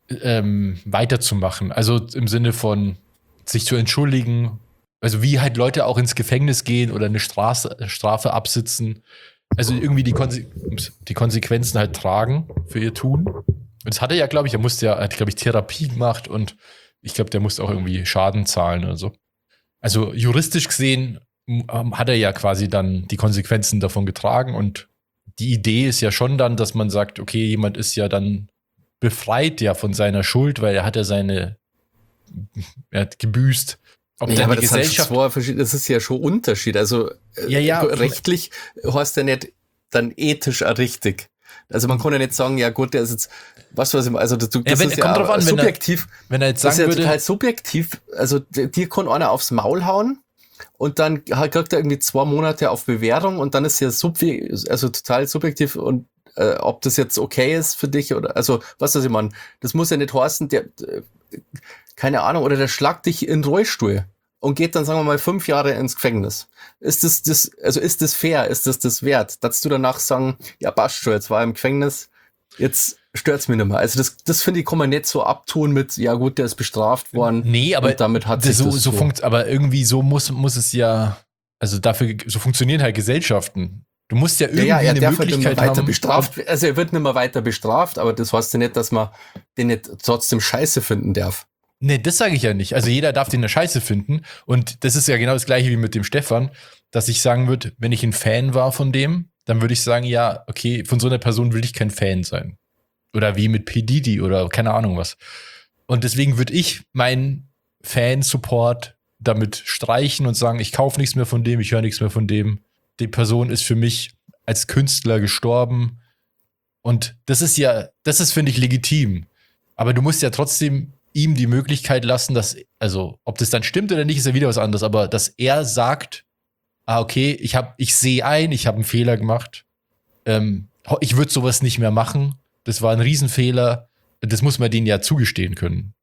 ähm, weiterzumachen. Also im Sinne von sich zu entschuldigen, also wie halt Leute auch ins Gefängnis gehen oder eine Straße, Strafe absitzen. Also irgendwie die, Konse die Konsequenzen halt tragen für ihr Tun. Und das hat er ja, glaube ich, er musste ja, hat, glaube ich, Therapie gemacht und ich glaube, der musste auch irgendwie Schaden zahlen oder so. Also juristisch gesehen ähm, hat er ja quasi dann die Konsequenzen davon getragen und die Idee ist ja schon dann, dass man sagt, okay, jemand ist ja dann befreit ja von seiner Schuld, weil er hat ja seine, er hat gebüßt. Ob Ja, dann aber die das, hat Gesellschaft, zwei verschiedene, das ist ja schon Unterschied. Also äh, Ja, ja. rechtlich heißt der nicht dann ethisch auch richtig. Also man kann ja nicht sagen, ja gut, der ist jetzt, was weiß ich, also das, das Ja, wenn- ist kommt ja drauf an, wenn er- subjektiv. wenn er jetzt Das ist sagen ja würde, total subjektiv. Also d- dir kann einer aufs Maul hauen und dann halt kriegt er irgendwie zwei Monate auf Bewährung und dann ist ja subje also total subjektiv und äh, ob das jetzt okay ist für dich oder, also was weiß ich, man, das muss ja nicht heißen, der, äh, keine Ahnung, oder der schlagt dich in den Rollstuhl und geht dann, sagen wir mal, fünf Jahre ins Gefängnis. Ist das, das, also ist das fair? Ist das das wert? Dass du danach sagen, ja, passt schon, jetzt war er im Gefängnis, jetzt stört's mich nicht mehr. Also das, das finde ich, kann man nicht so abtun mit, ja gut, der ist bestraft worden. nee, aber und damit hat das sich so, das so so. funkt, aber irgendwie so muss, muss es ja, also dafür, so funktionieren halt Gesellschaften. Du musst ja Ja, irgendwie ja, er eine darf halt nicht mehr Möglichkeit weiter haben. bestraft. Also er wird nicht mehr weiter bestraft, aber das heißt ja nicht, dass man den nicht trotzdem scheiße finden darf. Nee, das sage ich ja nicht. Also jeder darf den eine Scheiße finden. Und das ist ja genau das gleiche wie mit dem Stefan, dass ich sagen würde, wenn ich ein Fan war von dem, dann würde ich sagen, ja, okay, von so einer Person will ich kein Fan sein. Oder wie mit P. Diddy oder keine Ahnung was. Und deswegen würde ich meinen Fan-Support damit streichen und sagen, ich kaufe nichts mehr von dem, ich höre nichts mehr von dem. Die Person ist für mich als Künstler gestorben. Und das ist ja, das ist, finde ich, legitim. Aber du musst ja trotzdem ihm die Möglichkeit lassen, dass, also ob das dann stimmt oder nicht, ist ja wieder was anderes, aber dass er sagt, ah, okay, ich hab, ich sehe ein, ich habe einen Fehler gemacht. Ähm, ich würde sowas nicht mehr machen. Das war ein Riesenfehler. Das muss man denen ja zugestehen können. Also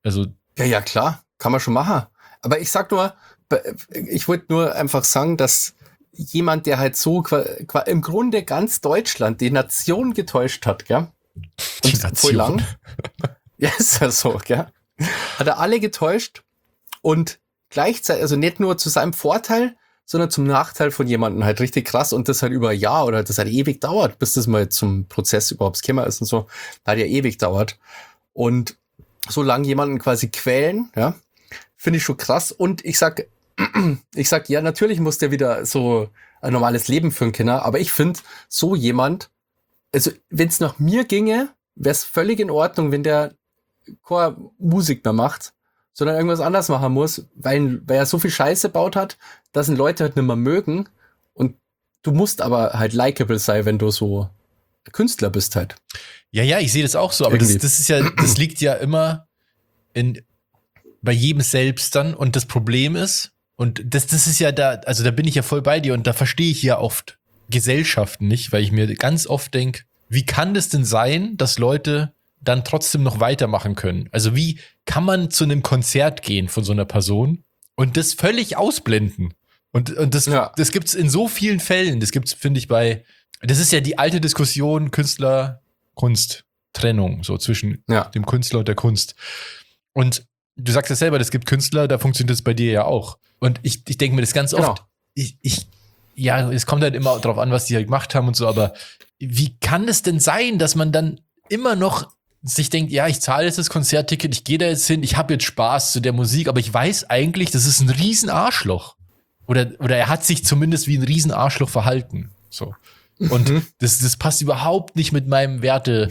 Ja, ja, klar. Kann man schon machen. Aber ich sag nur, ich wollte nur einfach sagen, dass jemand, der halt so qua- qua- im Grunde ganz Deutschland, die Nation getäuscht hat, gell? Die Und voll Nation. lang. Ja, ist ja so, gell? Hat er alle getäuscht und gleichzeitig, also nicht nur zu seinem Vorteil, sondern zum Nachteil von jemandem halt richtig krass und das halt über ein Jahr oder das halt ewig dauert, bis das mal zum Prozess überhaupt gekommen ist und so. Hat ja ewig dauert. Und so lange jemanden quasi quälen, ja, finde ich schon krass. Und ich sag, ich sag, ja, natürlich muss der wieder so ein normales Leben führen können, aber ich finde, so jemand, also wenn es nach mir ginge, wäre es völlig in Ordnung, wenn der keine Musik mehr macht, sondern irgendwas anderes machen muss, weil, weil er so viel Scheiße baut hat, dass ihn Leute halt nicht mehr mögen. Und du musst aber halt likable sein, wenn du so Künstler bist halt. Ja, ja, ich sehe das auch so, aber das, Irgendwie. das ist ja, das liegt ja immer in, bei jedem selbst dann. Und das Problem ist, und das, das ist ja da, also da bin ich ja voll bei dir und da verstehe ich ja oft Gesellschaften nicht, weil ich mir ganz oft denke, wie kann das denn sein, dass Leute dann trotzdem noch weitermachen können? Also wie kann man zu einem Konzert gehen von so einer Person und das völlig ausblenden? Und, und das, Ja. das gibt's in so vielen Fällen. Das gibt's, finde ich, bei, das ist ja die alte Diskussion Künstler, Kunst, Trennung, so zwischen Ja. dem Künstler und der Kunst. Und du sagst ja selber, es gibt Künstler, da funktioniert das bei dir ja auch. Und ich, ich denke mir das ganz Genau. oft, ich, ich, ja, es kommt halt immer drauf an, was die halt gemacht haben und so, aber wie kann es denn sein, dass man dann immer noch sich denkt, ja, ich zahle jetzt das Konzertticket, ich gehe da jetzt hin, ich habe jetzt Spaß zu der Musik, aber ich weiß eigentlich, das ist ein riesen Arschloch. Oder, oder er hat sich zumindest wie ein riesen Arschloch verhalten. So. Und Mhm. das, das passt überhaupt nicht mit meinem Werte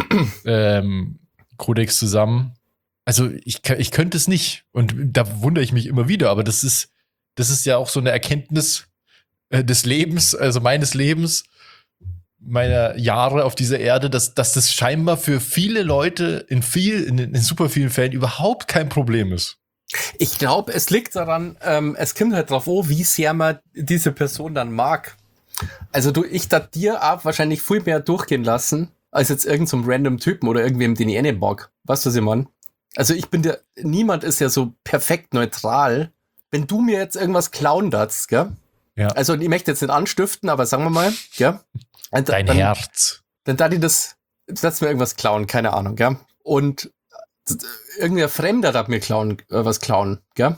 ähm, Kodex zusammen. Also ich, ich könnte es nicht. Und da wundere ich mich immer wieder, aber das ist, das ist ja auch so eine Erkenntnis äh, des Lebens, also meines Lebens, meiner Jahre auf dieser Erde, dass, dass das scheinbar für viele Leute in viel, in, in super vielen Fällen überhaupt kein Problem ist. Ich glaube, es liegt daran, ähm, es kommt halt drauf an, wie sehr man diese Person dann mag. Also du, ich da dir auch wahrscheinlich viel mehr durchgehen lassen, als jetzt irgendein so random Typen oder irgendwem, den ich eh nicht mag. Weißt du, was ich meine? Also ich bin der, niemand ist ja so perfekt neutral. Wenn du mir jetzt irgendwas klauen darfst, gell? Ja. Also ich möchte jetzt nicht anstiften, aber sagen wir mal, gell? Und Dein dann, Herz. Dann da die das, das mir irgendwas klauen, keine Ahnung, gell? Und irgendein Fremder darf mir klauen, äh, was klauen, gell?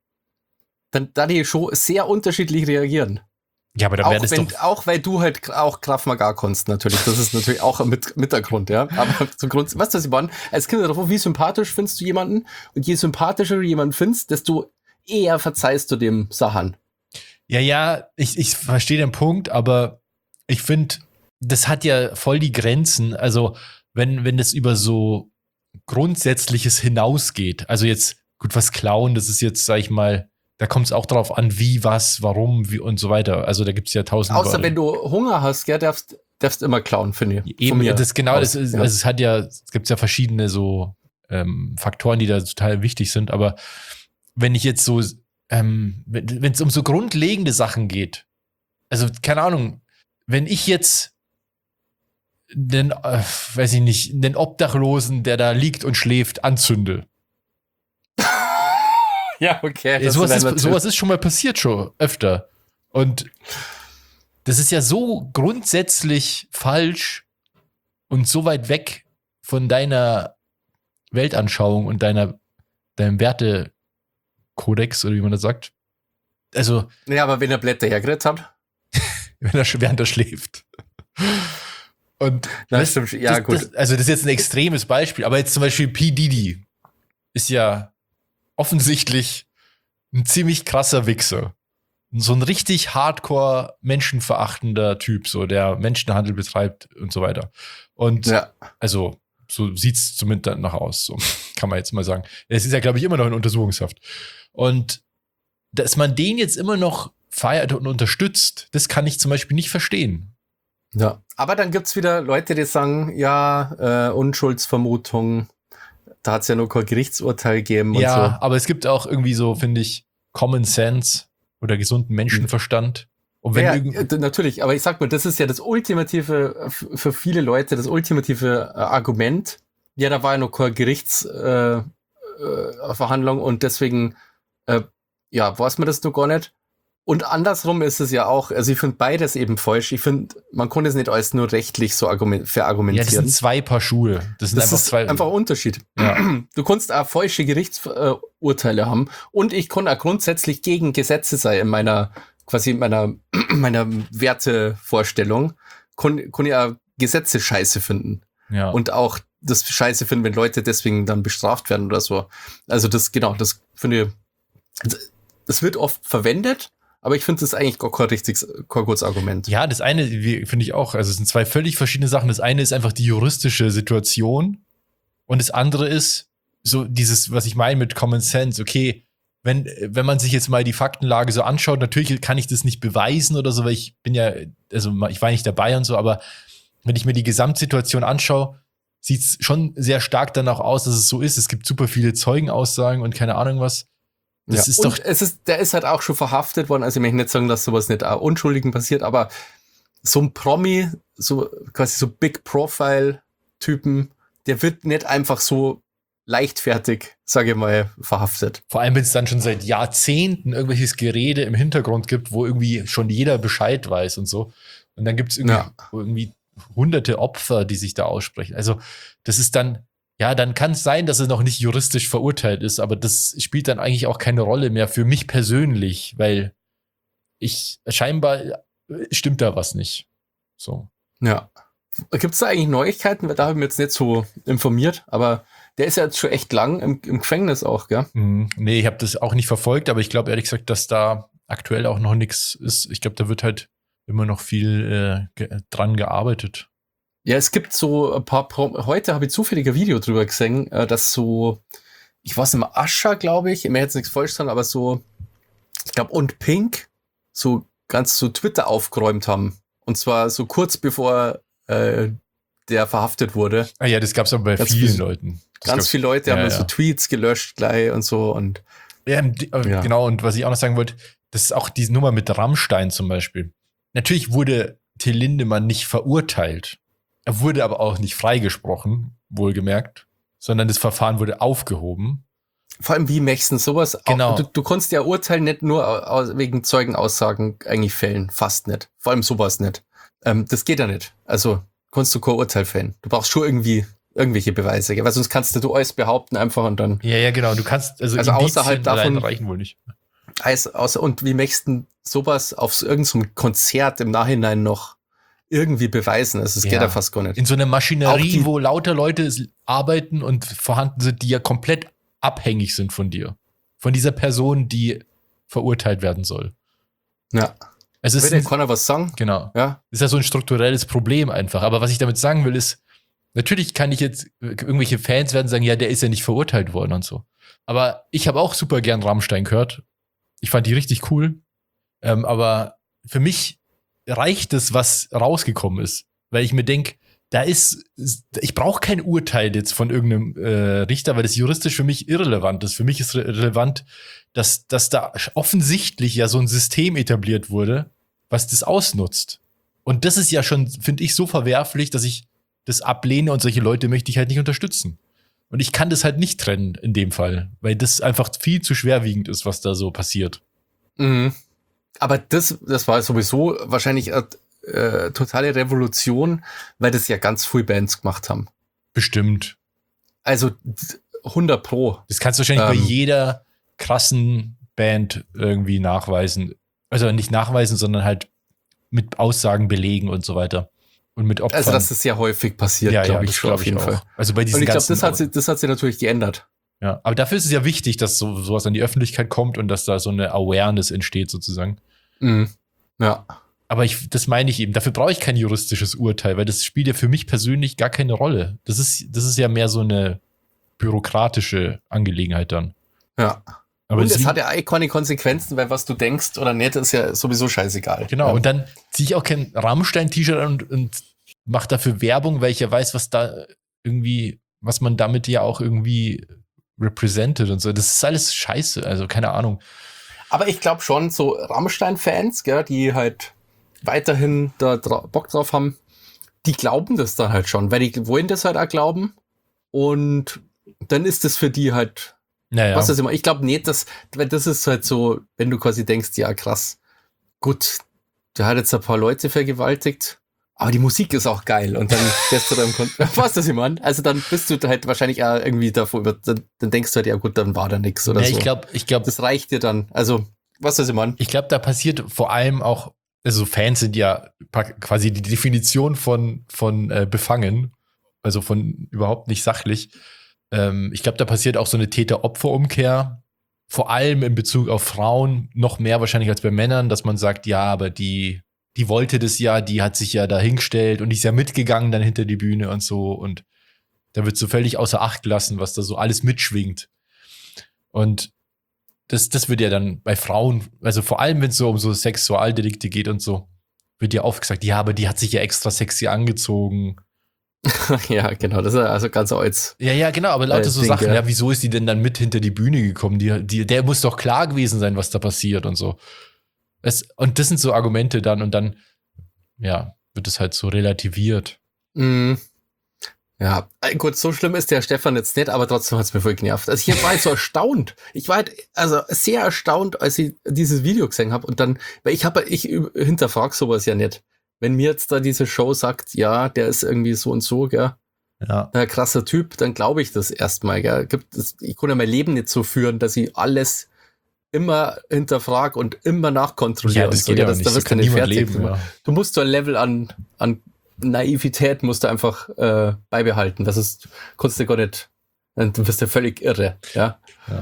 Dann da die schon sehr unterschiedlich reagieren. Ja, aber dann Auch, wäre das wenn, doch. auch weil du halt auch Krav Maga kannst, natürlich. Das ist natürlich auch ein mit, Mittergrund, ja. Aber zum Grund, weißt du, was ich meine? Es kommt darauf an, wie sympathisch findest du jemanden? Und je sympathischer du jemanden findest, desto eher verzeihst du dem Sachen. Ja, ja, ich, ich verstehe den Punkt, aber ich finde, das hat ja voll die Grenzen. Also, wenn, wenn das über so Grundsätzliches hinausgeht, also jetzt, gut, was klauen, das ist jetzt, sag ich mal, da kommt es auch drauf an, wie, was, warum, wie und so weiter. Also da gibt es ja tausend. Außer wenn du Hunger hast, gell, darfst, darfst immer klauen, finde ich. Von Eben, mir das genau, aus, das ist, ja. also es hat ja, es gibt ja verschiedene so ähm, Faktoren, die da total wichtig sind, aber wenn ich jetzt so, ähm, wenn es um so grundlegende Sachen geht, also keine Ahnung, wenn ich jetzt den, äh, weiß ich nicht, den Obdachlosen, der da liegt und schläft, anzünde. Ja, okay. Ja, sowas, ist, sowas ist schon mal passiert, schon öfter. Und das ist ja so grundsätzlich falsch und so weit weg von deiner Weltanschauung und deiner, deinem Wertekodex, oder wie man das sagt. Also, Ja, aber wenn er Blätter hergeredet hat. wenn er, während er schläft. Und Na, das, stimmt, ja, das, gut. Das, also, das ist jetzt ein extremes Beispiel, aber jetzt zum Beispiel P. Diddy ist ja offensichtlich ein ziemlich krasser Wichser. So ein richtig hardcore menschenverachtender Typ, so der Menschenhandel betreibt und so weiter. Und Ja. also so sieht's zumindest danach aus, so kann man jetzt mal sagen. Es ist ja, glaube ich, immer noch in Untersuchungshaft. Und dass man den jetzt immer noch feiert und unterstützt, das kann ich zum Beispiel nicht verstehen. Ja. Aber dann gibt's wieder Leute, die sagen, ja, äh, Unschuldsvermutung, da hat's ja nur kein Gerichtsurteil gegeben und Ja, so. aber es gibt auch irgendwie so, finde ich, Common Sense oder gesunden Menschenverstand. Und wenn Ja, irgend- ja, d- natürlich, aber ich sag mal, das ist ja das ultimative, f- für viele Leute, das ultimative äh, Argument. Ja, da war ja noch kein Gerichts, äh, äh, Verhandlung und deswegen, äh, ja, weiß man das nur gar nicht. Und andersrum ist es ja auch, also ich finde beides eben falsch. Ich finde, man konnte es nicht alles nur rechtlich so argument- verargumentieren. Ja, das sind zwei Paar Schuhe. Das sind das einfach ist zwei. einfach ein Unterschied. Ja. Du kannst auch falsche Gerichtsurteile haben und ich kann auch grundsätzlich gegen Gesetze sein in meiner, quasi in meiner, meiner Wertevorstellung. Kann, kann ich auch Gesetze scheiße finden. Ja. Und auch das scheiße finden, wenn Leute deswegen dann bestraft werden oder so. Also das, genau, das finde ich, das wird oft verwendet, aber ich finde das eigentlich gar kein richtiges, kein gutes Argument. Ja, das eine wie- finde ich auch. Also es sind zwei völlig verschiedene Sachen. Das eine ist einfach die juristische Situation und das andere ist so dieses, was ich meine mit Common Sense. Okay, wenn, wenn man sich jetzt mal die Faktenlage so anschaut, natürlich kann ich das nicht beweisen oder so, weil ich bin ja, also ich war nicht dabei und so, aber wenn ich mir die Gesamtsituation anschaue, sieht es schon sehr stark danach aus, dass es so ist. Es gibt super viele Zeugenaussagen und keine Ahnung was. Das ja. ist und doch. Es ist, der ist halt auch schon verhaftet worden. Also ich möchte nicht sagen, dass sowas nicht auch Unschuldigen passiert, aber so ein Promi, so quasi so Big Profile Typen, der wird nicht einfach so leichtfertig, sage ich mal, verhaftet. Vor allem, wenn es dann schon seit Jahrzehnten irgendwelches Gerede im Hintergrund gibt, wo irgendwie schon jeder Bescheid weiß und so. Und dann gibt es irgendwie, Ja. irgendwie hunderte Opfer, die sich da aussprechen. Also das ist dann, ja, dann kann es sein, dass er noch nicht juristisch verurteilt ist, aber das spielt dann eigentlich auch keine Rolle mehr für mich persönlich, weil ich scheinbar stimmt da was nicht. So. Ja. Gibt es da eigentlich Neuigkeiten? Da habe ich mich jetzt nicht so informiert, aber der ist ja jetzt schon echt lang im, im Gefängnis auch, gell? Mhm. Nee, ich habe das auch nicht verfolgt, aber ich glaube ehrlich gesagt, dass da aktuell auch noch nichts ist. Ich glaube, da wird halt immer noch viel äh, ge- dran gearbeitet. Ja, es gibt so ein paar, Pro heute habe ich zufällig ein Video drüber gesehen, äh, dass so, ich weiß nicht mehr, Ascher, glaube ich, ich möchte jetzt nichts falsch sagen, aber so, ich glaube, und Pink so ganz so Twitter aufgeräumt haben. Und zwar so kurz bevor äh, der verhaftet wurde. Ah ja, das gab es aber bei Ganz vielen viel- Leuten. Das Ganz gab's- viele Leute ja, haben ja. so Tweets gelöscht gleich und so und Ja, im- äh, Ja. genau. Und was ich auch noch sagen wollte, das ist auch diese Nummer mit Rammstein zum Beispiel. Natürlich wurde Till Lindemann nicht verurteilt. Er wurde aber auch nicht freigesprochen, wohlgemerkt, sondern das Verfahren wurde aufgehoben. vor allem wie möchtest du sowas? Auch- Genau. Du, du kannst ja Urteil nicht nur aus, wegen Zeugenaussagen eigentlich fällen, fast nicht. Vor allem sowas nicht. Ähm, das geht ja nicht. Also kannst du kein Urteil fällen. Du brauchst schon irgendwie irgendwelche Beweise, gell? Weil sonst kannst du alles behaupten einfach und dann Ja, ja, genau. Du kannst, also, Also Indizien außerhalb allein davon- reichen wohl nicht. Eis außer und wie möchtest du sowas auf so irgendein so Konzert im Nachhinein noch irgendwie beweisen? Also es Ja. geht ja fast gar nicht. In so einer Auch Maschinerie, die- wo lauter Leute s- arbeiten und vorhanden sind, die ja komplett abhängig sind von dir. Von dieser Person, die verurteilt werden soll. Ja. Es ist, Will der ein, Connor was sagen? genau. Ja. Ist ja so ein strukturelles Problem einfach. Aber was ich damit sagen will, ist, natürlich kann ich jetzt, irgendwelche Fans werden sagen, ja, der ist ja nicht verurteilt worden und so. Aber ich habe auch super gern Rammstein gehört. Ich fand die richtig cool. Ähm, aber für mich reicht es, was rausgekommen ist. Weil ich mir denke, da ist, ich brauche kein Urteil jetzt von irgendeinem äh, Richter, weil das juristisch für mich irrelevant ist. Für mich ist re relevant, dass, dass da offensichtlich ja so ein System etabliert wurde, was das ausnutzt. Und das ist ja schon, finde ich, so verwerflich, dass ich das ablehne und solche Leute möchte ich halt nicht unterstützen. Und ich kann das halt nicht trennen in dem Fall, weil das einfach viel zu schwerwiegend ist, was da so passiert. Mhm. Aber das, das war sowieso wahrscheinlich eine äh, totale Revolution, weil das ja ganz viele Bands gemacht haben. Bestimmt. Also hundert Pro. Das kannst du wahrscheinlich Ähm. bei jeder krassen Band irgendwie nachweisen. Also nicht nachweisen, sondern halt mit Aussagen belegen und so weiter. Und mit Opfern. Also das ist ja häufig passiert, ja, ja, glaube ich das schon glaub auf jeden auch. Fall. Also bei diesen Und ich glaube, ganzen, das hat sie, das hat sie natürlich geändert. ja, aber dafür ist es ja wichtig, dass so, sowas an die Öffentlichkeit kommt und dass da so eine Awareness entsteht sozusagen. Mhm. Ja. Aber ich, das meine ich eben. Dafür brauche ich kein juristisches Urteil, weil das spielt ja für mich persönlich gar keine Rolle. Das ist, das ist ja mehr so eine bürokratische Angelegenheit dann. Ja. Aber Und das es liegt- hat ja eigentlich keine Konsequenzen, weil was du denkst oder nicht, ist ja sowieso scheißegal. Genau, Ja. und dann ziehe ich auch kein Rammstein-T-Shirt an und, und mache dafür Werbung, weil ich ja weiß, was da irgendwie, was man damit ja auch irgendwie represented und so. Das ist alles scheiße, also keine Ahnung. Aber ich glaube schon, so Rammstein-Fans, gell, die halt weiterhin da dra Bock drauf haben, die glauben das dann halt schon, weil die wollen das halt auch glauben. Und dann ist das für die halt Naja. Was das immer? Ich glaube nicht, dass, weil das ist halt so, wenn du quasi denkst, ja krass, gut, der hat jetzt ein paar Leute vergewaltigt, aber die Musik ist auch geil und dann lässt du dann, was das immer an? Also dann bist du halt wahrscheinlich auch irgendwie davor, dann, dann denkst du halt, ja gut, dann war da nichts oder Ja, so. ich glaube, ich glaube, Das reicht dir dann. Also, was das immer an? ich glaube, da passiert vor allem auch, also Fans sind ja pra- quasi die Definition von, von äh, befangen, also von überhaupt nicht sachlich. Ähm, ich glaube, da passiert auch so eine Täter-Opfer-Umkehr, vor allem in Bezug auf Frauen, noch mehr wahrscheinlich als bei Männern, dass man sagt, ja, aber die, die wollte das ja, die hat sich ja da hingestellt und die ist ja mitgegangen dann hinter die Bühne und so und da wird so völlig außer Acht gelassen, was da so alles mitschwingt. Und das, das wird ja dann bei Frauen, also vor allem, wenn es so um so Sexualdelikte geht und so, wird ja oft gesagt, ja, aber die hat sich ja extra sexy angezogen. Ja, genau, das ist ja also ganz als. Ja, ja, genau, aber lauter Äh, so Ding, Sachen, ja. ja, wieso ist die denn dann mit hinter die Bühne gekommen? Die, die, der muss doch klar gewesen sein, was da passiert und so. Es, und das sind so Argumente dann und dann, ja, wird es halt so relativiert. Mm, ja, äh, gut, so schlimm ist der Stefan jetzt nicht, aber trotzdem hat es mir voll genervt. Also ich war halt so erstaunt. Ich war halt also sehr erstaunt, als ich dieses Video gesehen habe und dann, weil ich habe, ich hinterfrage sowas ja nicht. Wenn mir jetzt da diese Show sagt, ja, der ist irgendwie so und so, gell, Ja. ein krasser Typ, dann glaube ich das erstmal, gell. Gibt es, ich kann ja mein Leben nicht so führen, dass ich alles immer hinterfrage und immer nachkontrolliere. Ja, das und so, geht gell. ja Das- nicht. Da So wirst du kann nicht niemand fertig. leben, Du- ja. Du musst so ein Level an, an Naivität musst du einfach äh, beibehalten. Das ist, kannst du gar nicht, du bist ja völlig irre, ja.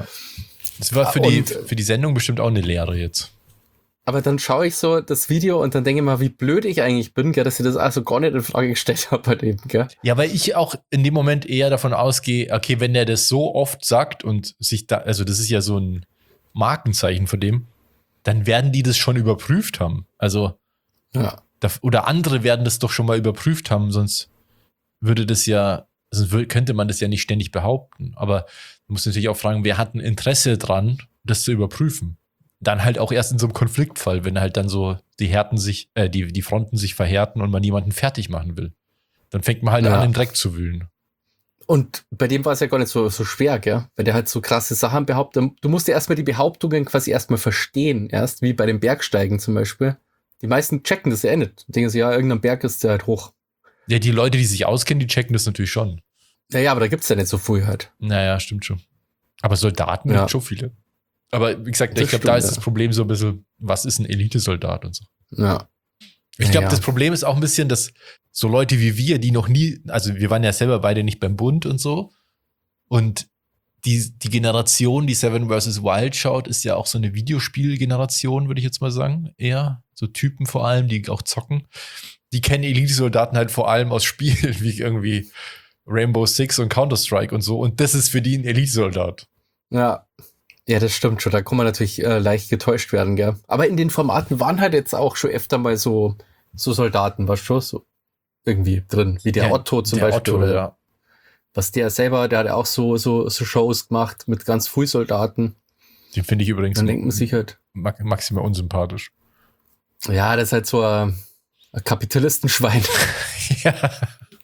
Das war für die, Und- für die Sendung bestimmt auch eine Lehre jetzt. Aber dann schaue ich so das Video und dann denke ich mal, wie blöd ich eigentlich bin, gell, dass ich das also gar nicht in Frage gestellt habe bei dem, gell. Ja, weil ich auch in dem Moment eher davon ausgehe, okay, wenn der das so oft sagt und sich da, also das ist ja so ein Markenzeichen von dem, dann werden die das schon überprüft haben. Also, Ja. da, oder andere werden das doch schon mal überprüft haben, sonst würde das ja, sonst wür- könnte man das ja nicht ständig behaupten. Aber du musst natürlich auch fragen, wer hat ein Interesse dran, das zu überprüfen? Dann halt auch erst in so einem Konfliktfall, wenn halt dann so die Härten sich, äh, die, die Fronten sich verhärten und man jemanden fertig machen will. Dann fängt man halt Ja. an, im Dreck zu wühlen. Und bei dem war es ja gar nicht so, so schwer, gell? Weil der halt so krasse Sachen behauptet. Du musst ja erstmal die Behauptungen quasi erstmal verstehen, erst, wie bei dem Bergsteigen zum Beispiel. Die meisten checken das ja eh nicht. Denken sich, ja, irgendein Berg ist der halt hoch. Ja, die Leute, die sich auskennen, die checken das natürlich schon. Naja, aber da gibt's ja nicht so viel halt. Naja, stimmt schon. Aber Soldaten Ja. gibt schon viele. Aber wie gesagt, Das ich glaube, da stimmt, ist ja. das Problem so ein bisschen, was ist ein Elitesoldat und so. Ja. Ich glaube, Ja. das Problem ist auch ein bisschen, dass so Leute wie wir, die noch nie, also wir waren ja selber beide nicht beim Bund und so. Und die, die Generation, die Seven versus. Wild schaut, ist ja auch so eine Videospielgeneration, würde ich jetzt mal sagen. Eher so Typen vor allem, die auch zocken. Die kennen Elite-Soldaten halt vor allem aus Spielen wie irgendwie Rainbow Six und Counter-Strike und so. Und das ist für die ein Elite-Soldat. Ja. Ja, das stimmt schon. Da kann man natürlich äh, leicht getäuscht werden, gell? Aber in den Formaten waren halt jetzt auch schon öfter mal so, so Soldaten, was schon so irgendwie drin. Wie der Ja, Otto zum der Beispiel. Otto, oder ja. was der selber, der hat ja auch so, so, so Shows gemacht mit ganz viel Soldaten. Den finde ich übrigens Dann denkt man sich halt, ma- maximal unsympathisch. ja, das ist halt so ein, ein Kapitalistenschwein. Ja.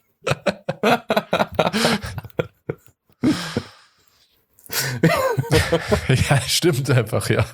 Ja, stimmt einfach, ja.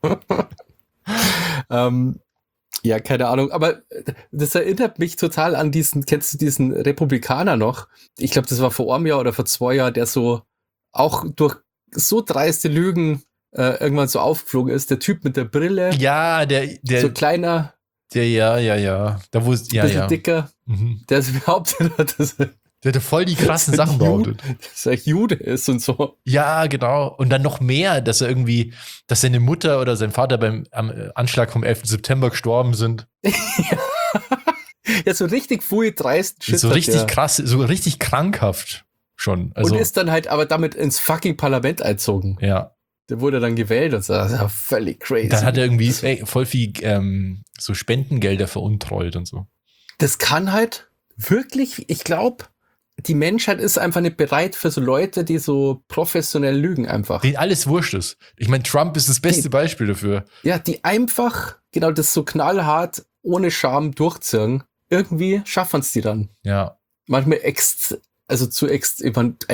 ähm, ja, keine Ahnung, aber das erinnert mich total an diesen, kennst du diesen Republikaner noch? Ich glaube, das war vor einem Jahr oder vor zwei Jahren, der so auch durch so dreiste Lügen äh, irgendwann so aufgeflogen ist. Der Typ mit der Brille, Ja, der, der, so kleiner, der, ja, ja, ja. Da wo es, ja, bisschen ja. dicker, Mhm. der es behauptet hat, dass er, Der hatte voll die krassen dass er Sachen Jude, behauptet. dass er Jude ist und so. Ja, genau. Und dann noch mehr, dass er irgendwie, dass seine Mutter oder sein Vater beim am Anschlag vom elften September gestorben sind. Ja, so richtig viel dreisten Shit. so hat richtig der. krass, so richtig krankhaft schon. Also, Und ist dann halt aber damit ins fucking Parlament einzogen. ja. Der wurde dann gewählt und so. Das ist ja völlig crazy. Dann hat er irgendwie ey, voll viel ähm, so Spendengelder veruntreut und so. Das kann halt wirklich, ich glaube, die Menschheit ist einfach nicht bereit für so Leute, die so professionell lügen einfach. Denen alles wurscht ist. Ich meine, Trump ist das beste Die- Beispiel dafür. Ja, die einfach, genau das so knallhart, ohne Scham durchziehen. Irgendwie schaffen es die dann. Ja. Manchmal ext, also zu ext, ich mein, einer,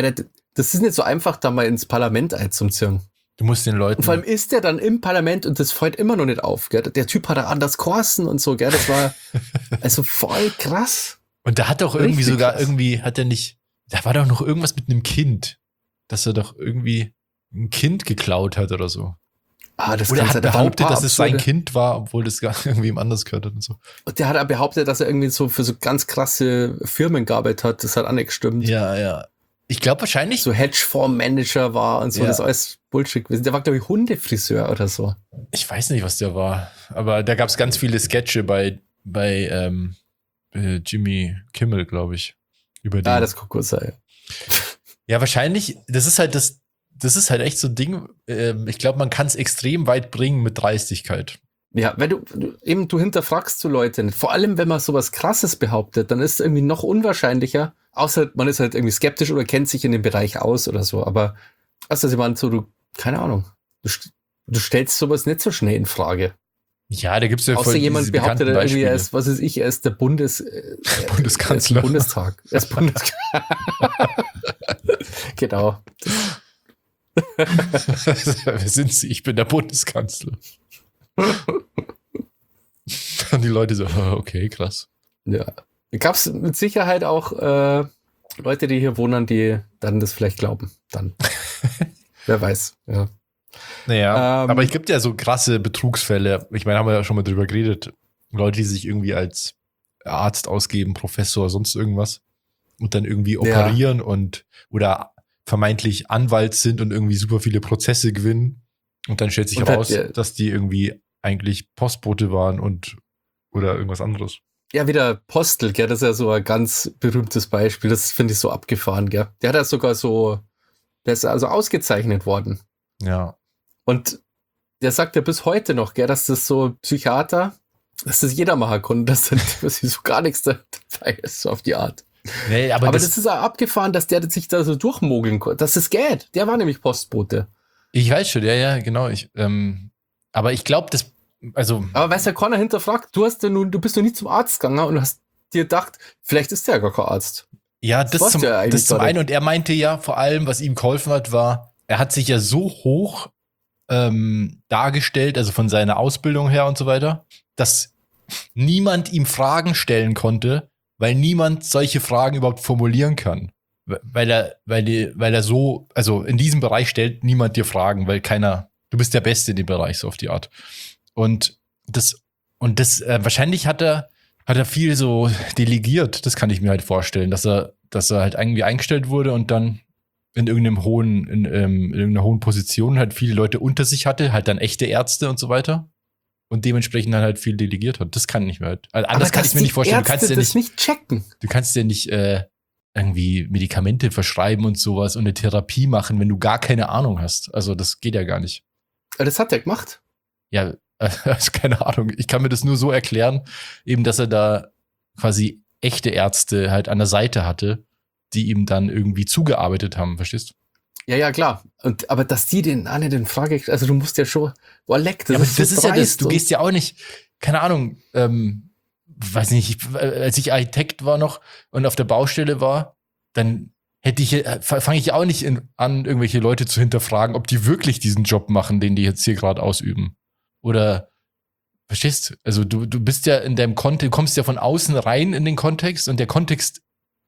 das ist nicht so einfach, da mal ins Parlament einzuziehen. Du musst den Leuten. Und vor allem ist der dann im Parlament und das fällt immer noch nicht auf, gell? Der Typ hat da anders gehorsen und so, gell? Das war also voll krass. Und da hat doch irgendwie Richtig sogar krass. irgendwie, hat er nicht, da war doch noch irgendwas mit einem Kind, dass er doch irgendwie ein Kind geklaut hat oder so. Ah, das Oder er kann hat sein. Da waren ein behauptet, paar dass es sein absurde- Kind war, obwohl das gar irgendwie ihm anders gehört hat und so. Und der hat auch behauptet, dass er irgendwie so für so ganz krasse Firmen gearbeitet hat. Das hat auch nicht gestimmt. Ja, ja. Ich glaube wahrscheinlich. So Hedgefonds-Manager war und so. Ja. Das ist alles Bullshit gewesen. Der war, glaube ich, Hundefriseur oder so. Ich weiß nicht, was der war. Aber da gab es ganz viele Sketche bei, bei ähm, äh, Jimmy Kimmel, glaube ich. Über den. Ah, das Kokos sei. Ja, wahrscheinlich, das ist halt das, das ist halt echt so ein Ding. Ähm, ich glaube, man kann es extrem weit bringen mit Dreistigkeit. Ja, wenn du, du eben, du hinterfragst so Leute nicht. Vor allem, wenn man sowas Krasses behauptet, dann ist es irgendwie noch unwahrscheinlicher. Außer man ist halt irgendwie skeptisch oder kennt sich in dem Bereich aus oder so. Aber, also, ich meine, so, du, keine Ahnung. Du, st- du stellst sowas nicht so schnell in Frage. Ja, da gibt es ja Außer voll jemand diese behauptet bekannten dann irgendwie, er Beispiele. ist, was ist ich, er ist der Bundes, äh, Bundeskanzler. Er ist Bundestag. Er ist Bundes Genau. Wer sind Sie? Ich bin der Bundeskanzler. Und die Leute so, okay, krass. Ja. Gab es mit Sicherheit auch äh, Leute, die hier wohnen, die dann das vielleicht glauben. Dann. Wer weiß. Ja. Naja, Ähm, aber es gibt ja so krasse Betrugsfälle. Ich meine, haben wir ja schon mal drüber geredet. Leute, die sich irgendwie als Arzt ausgeben, Professor, sonst irgendwas und dann irgendwie operieren und oder vermeintlich Anwalt sind und irgendwie super viele Prozesse gewinnen. Und dann stellt sich Und heraus, hat der- dass die irgendwie eigentlich Postbote waren und oder irgendwas anderes. Ja, wieder Postel, gell, das ist ja so ein ganz berühmtes Beispiel. Das finde ich so abgefahren, gell. Der hat ja sogar so, der ist also ausgezeichnet worden. Ja. Und der sagt ja bis heute noch, gell, dass das so Psychiater, dass das jeder machen konnte, dass dann dass so gar nichts dabei ist, so auf die Art. Nee, aber, Aber, das, das, ist auch abgefahren, dass der sich da so durchmogeln konnte, dass das geht. Der war nämlich Postbote. ich weiß schon, ja, ja, genau. Ich, ähm, aber ich glaube, das, also, Aber weißt du, keiner hinterfragt, du hast ja nun, du bist noch nie zum Arzt gegangen und hast dir gedacht, vielleicht ist der gar kein Arzt. ja, Das das, weißt zum, du ja eigentlich das zum gar nicht. einen. Und er meinte ja, vor allem, was ihm geholfen hat, war, er hat sich ja so hoch ähm, dargestellt, also von seiner Ausbildung her und so weiter, dass niemand ihm Fragen stellen konnte, weil niemand solche Fragen überhaupt formulieren kann. Weil er, weil die, weil er so, also in diesem Bereich stellt niemand dir Fragen, weil keiner, du bist der Beste in dem Bereich, so auf die Art. Und das, und das, äh, wahrscheinlich hat er, hat er viel so delegiert, das kann ich mir halt vorstellen, dass er, dass er halt irgendwie eingestellt wurde und dann in irgendeinem hohen, in, ähm, in irgendeiner hohen Position halt viele Leute unter sich hatte, halt dann echte Ärzte und so weiter. Und dementsprechend dann halt viel delegiert hat. Das kann ich mir halt. Also anders Aber kann dass ich mir die nicht vorstellen. Du kannst Ärzte ja das nicht, nicht checken. du kannst ja nicht äh, irgendwie Medikamente verschreiben und sowas und eine Therapie machen, wenn du gar keine Ahnung hast. Also das geht ja gar nicht. Aber das hat er gemacht. Ja, also keine Ahnung. Ich kann mir das nur so erklären, eben, dass er da quasi echte Ärzte halt an der Seite hatte, die ihm dann irgendwie zugearbeitet haben, verstehst du? Ja, ja, klar. Und, aber dass die den alle den Frage, also du musst ja schon, boah, leck, das Ja, aber ist, das so ist ja das, dreist du und- gehst ja auch nicht, keine Ahnung, ähm, weiß nicht, ich, als ich Architekt war noch und auf der Baustelle war, dann hätte ich, äh, fange ich auch nicht in, an, irgendwelche Leute zu hinterfragen, ob die wirklich diesen Job machen, den die jetzt hier gerade ausüben. Oder, verstehst? Also du, du bist ja in deinem Kontext, kommst ja von außen rein in den Kontext und der Kontext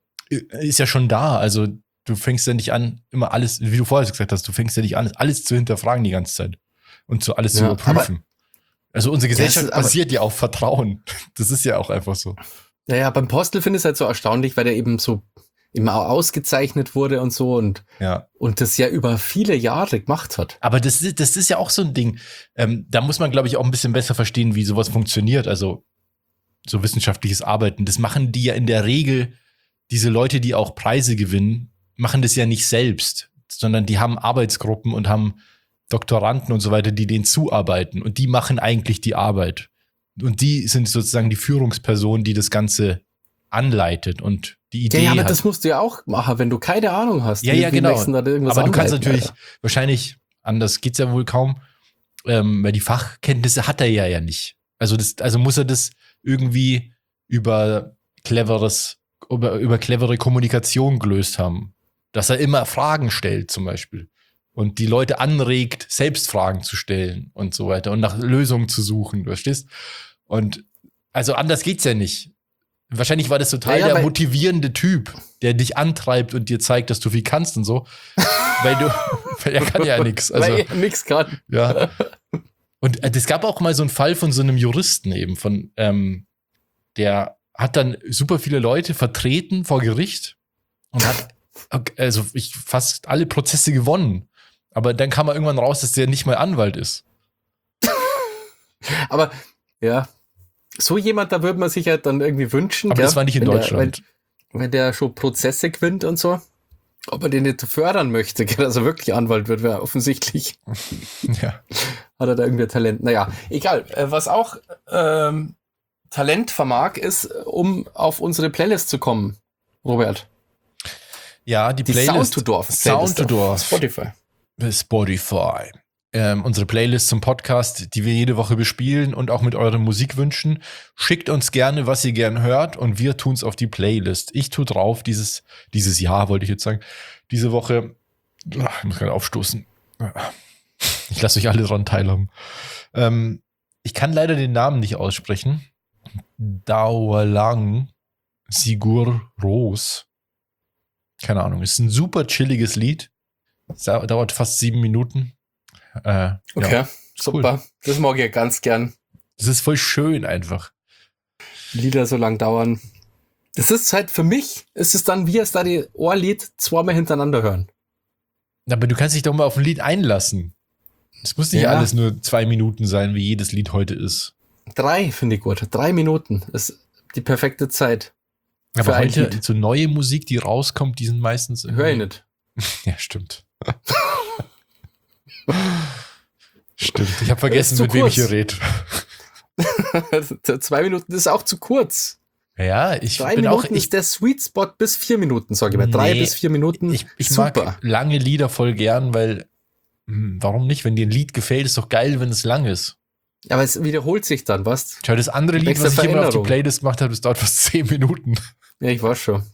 ist ja schon da. Also du fängst ja nicht an, immer alles, wie du vorher gesagt hast, du fängst ja nicht an, alles zu hinterfragen die ganze Zeit und zu alles zu Ja, überprüfen. Also unsere Gesellschaft ist aber- basiert ja auf Vertrauen. Das ist ja auch einfach so. Ja, ja, beim Postel finde ich es halt so erstaunlich, weil der eben so immer auch ausgezeichnet wurde und so und, Ja. und das ja über viele Jahre gemacht hat. Aber das ist, das ist ja auch so ein Ding. Ähm, da muss man, glaube ich, auch ein bisschen besser verstehen, wie sowas funktioniert. Also so wissenschaftliches Arbeiten. Das machen die ja in der Regel, diese Leute, die auch Preise gewinnen, machen das ja nicht selbst, sondern die haben Arbeitsgruppen und haben Doktoranden und so weiter, die denen zuarbeiten. Und die machen eigentlich die Arbeit. Und die sind sozusagen die Führungsperson, die das Ganze anleitet und die Idee Ja, ja, aber hat. das musst du ja auch machen, wenn du keine Ahnung hast. Ja, Wie- ja, wie genau. möchtest du da irgendwas Aber du kannst anleiten, natürlich, Alter? wahrscheinlich, anders geht's ja wohl kaum, ähm, weil die Fachkenntnisse hat er ja ja nicht. Also das, also muss er das irgendwie über cleveres, über, über clevere Kommunikation gelöst haben. dass er immer Fragen stellt zum Beispiel und die Leute anregt, selbst Fragen zu stellen und so weiter und nach Lösungen zu suchen, verstehst? Und also anders geht's ja nicht. Wahrscheinlich war das total Ja, ja, der weil- motivierende Typ, der dich antreibt und dir zeigt, dass du viel kannst und so. Weil du, weil er kann ja nichts. Also, Weil er nix kann. ja. Und es gab auch mal so einen Fall von so einem Juristen eben, von, ähm, der hat dann super viele Leute vertreten vor Gericht und hat also ich fast alle Prozesse gewonnen. Aber dann kam er irgendwann raus, dass der nicht mal Anwalt ist. Aber ja, so jemand, da würde man sich halt dann irgendwie wünschen. Aber gell? das war nicht in wenn der, Deutschland. wenn, wenn der schon Prozesse gewinnt und so, ob er den nicht fördern möchte, gell? Also wirklich Anwalt wird, wäre offensichtlich. Ja. Hat er da irgendwie Talent? Naja, egal. Äh, Was auch ähm, Talent vermag, ist, um auf unsere Playlist zu kommen, Robert. Ja, die, Die Playlist. Sound to Dorf. Sound to Playlist auf Dorf. Spotify. Spotify. Ähm, unsere Playlist zum Podcast, die wir jede Woche bespielen und auch mit euren Musikwünschen. Schickt uns gerne, was ihr gern hört und wir tun es auf die Playlist. Ich tue drauf dieses, dieses Jahr, wollte ich jetzt sagen, diese Woche, ach, ich muss gerade aufstoßen. Ich lasse euch alle dran teilhaben. Ähm, ich kann leider den Namen nicht aussprechen. Dauerlang Sigur Ros. Keine Ahnung, ist ein super chilliges Lied. Es dauert fast sieben Minuten. Äh, Okay, ja, super. cool. Das mag ich ja ganz gern. Das ist voll schön einfach. Lieder so lang dauern. Das ist halt für mich, ist es dann wie es da die Ohrlied zweimal hintereinander hören. Aber du kannst dich doch mal auf ein Lied einlassen. Es muss nicht Ja. alles nur zwei Minuten sein, wie jedes Lied heute ist. Drei finde ich gut. Drei Minuten ist die perfekte Zeit. Aber Für ein heute, Lied. so neue Musik, die rauskommt, die sind meistens irgendwie- Hör ich nicht. Ja, stimmt. Stimmt. Ich habe vergessen, Ist zu mit wem ich kurz. hier rede. Zwei Minuten ist auch zu kurz. Ja, ich Drei bin Minuten auch. Ich, ist der Sweet Spot bis vier Minuten, sag ich mal. Drei Nee, bis vier Minuten. ich, ich super. mag lange Lieder voll gern, weil. hm, Warum nicht? Wenn dir ein Lied gefällt, ist doch geil, wenn es lang ist. Aber es wiederholt sich dann, was? Schau, das andere Lied, Nächste was ich immer auf die Veränderung. Playlist gemacht habe, das dauert fast zehn Minuten. Ja, ich weiß schon.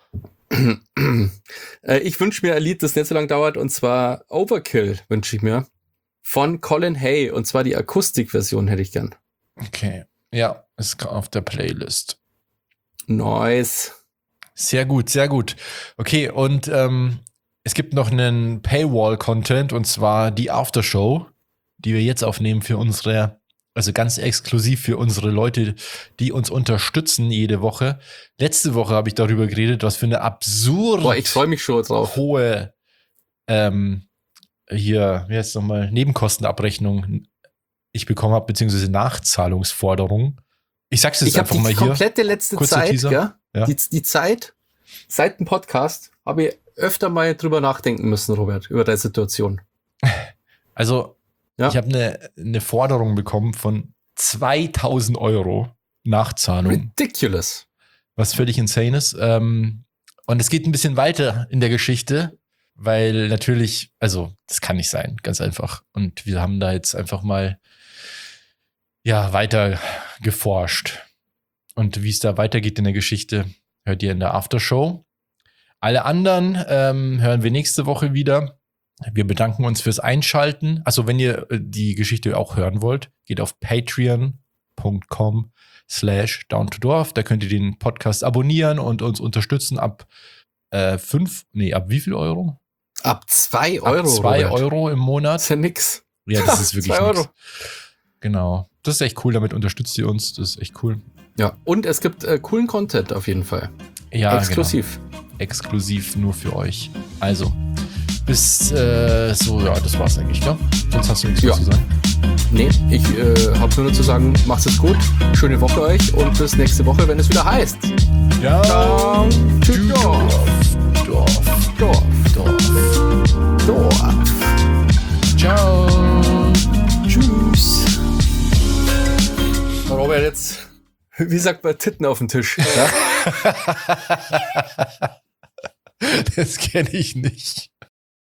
Äh, ich wünsche mir ein Lied, das nicht so lang dauert, und zwar Overkill wünsche ich mir. Von Colin Hay, und zwar die Akustikversion hätte ich gern. Okay. Ja, ist auf der Playlist. Nice. Sehr gut, sehr gut. Okay, und ähm, es gibt noch einen Paywall-Content, und zwar die Aftershow, die wir jetzt aufnehmen für unsere, also ganz exklusiv für unsere Leute, die uns unterstützen jede Woche. Letzte Woche habe ich darüber geredet, was für eine absurd Boah, ich freue mich schon drauf. hohe ähm, hier, wie heißt es nochmal, Nebenkostenabrechnung ich bekommen habe, beziehungsweise Nachzahlungsforderung. Ich sag's jetzt Ich habe einfach die mal hier. komplette letzte Kurzer Zeit, Teaser. gell? Ja. Die, die Zeit, seit dem Podcast, habe ich öfter mal drüber nachdenken müssen, Robert, über deine Situation. Also, Ja. ich habe eine eine Forderung bekommen von zweitausend Euro Nachzahlung, Ridiculous. was völlig insane ist. Ähm, und es geht ein bisschen weiter in der Geschichte, weil natürlich, also, das kann nicht sein, ganz einfach. Und wir haben da jetzt einfach mal, ja, weiter geforscht. Und wie es da weitergeht in der Geschichte, hört ihr in der Aftershow. Alle anderen ähm, hören wir nächste Woche wieder. Wir bedanken uns fürs Einschalten. Also wenn ihr äh, die Geschichte auch hören wollt, geht auf patreon.com slash down to dorf. Da könnt ihr den Podcast abonnieren und uns unterstützen ab äh, fünf, nee, ab wie viel Euro? Ab zwei Euro. Ab zwei Robert. Euro im Das Monat. ist ja nix. Ja, das ist wirklich Zwei Euro. nix. Genau. Das ist echt cool, damit unterstützt ihr uns. Das ist echt cool. Ja, und es gibt äh, coolen Content auf jeden Fall. Ja, Exklusiv. Genau. Exklusiv nur für euch. Also, bis äh, so, ja, das war's eigentlich, gell? Sonst hast du nichts Ja. mehr zu sagen. Nee, ich äh, habe nur noch zu sagen, macht es gut, schöne Woche euch und bis nächste Woche, wenn es wieder heißt. Ja. Down to Dorf. Dorf. Dorf. Dorf. Dorf. Ciao. Tschüss. Robert, jetzt, wie sagt man, Titten auf den Tisch? Ja? Das kenne ich nicht.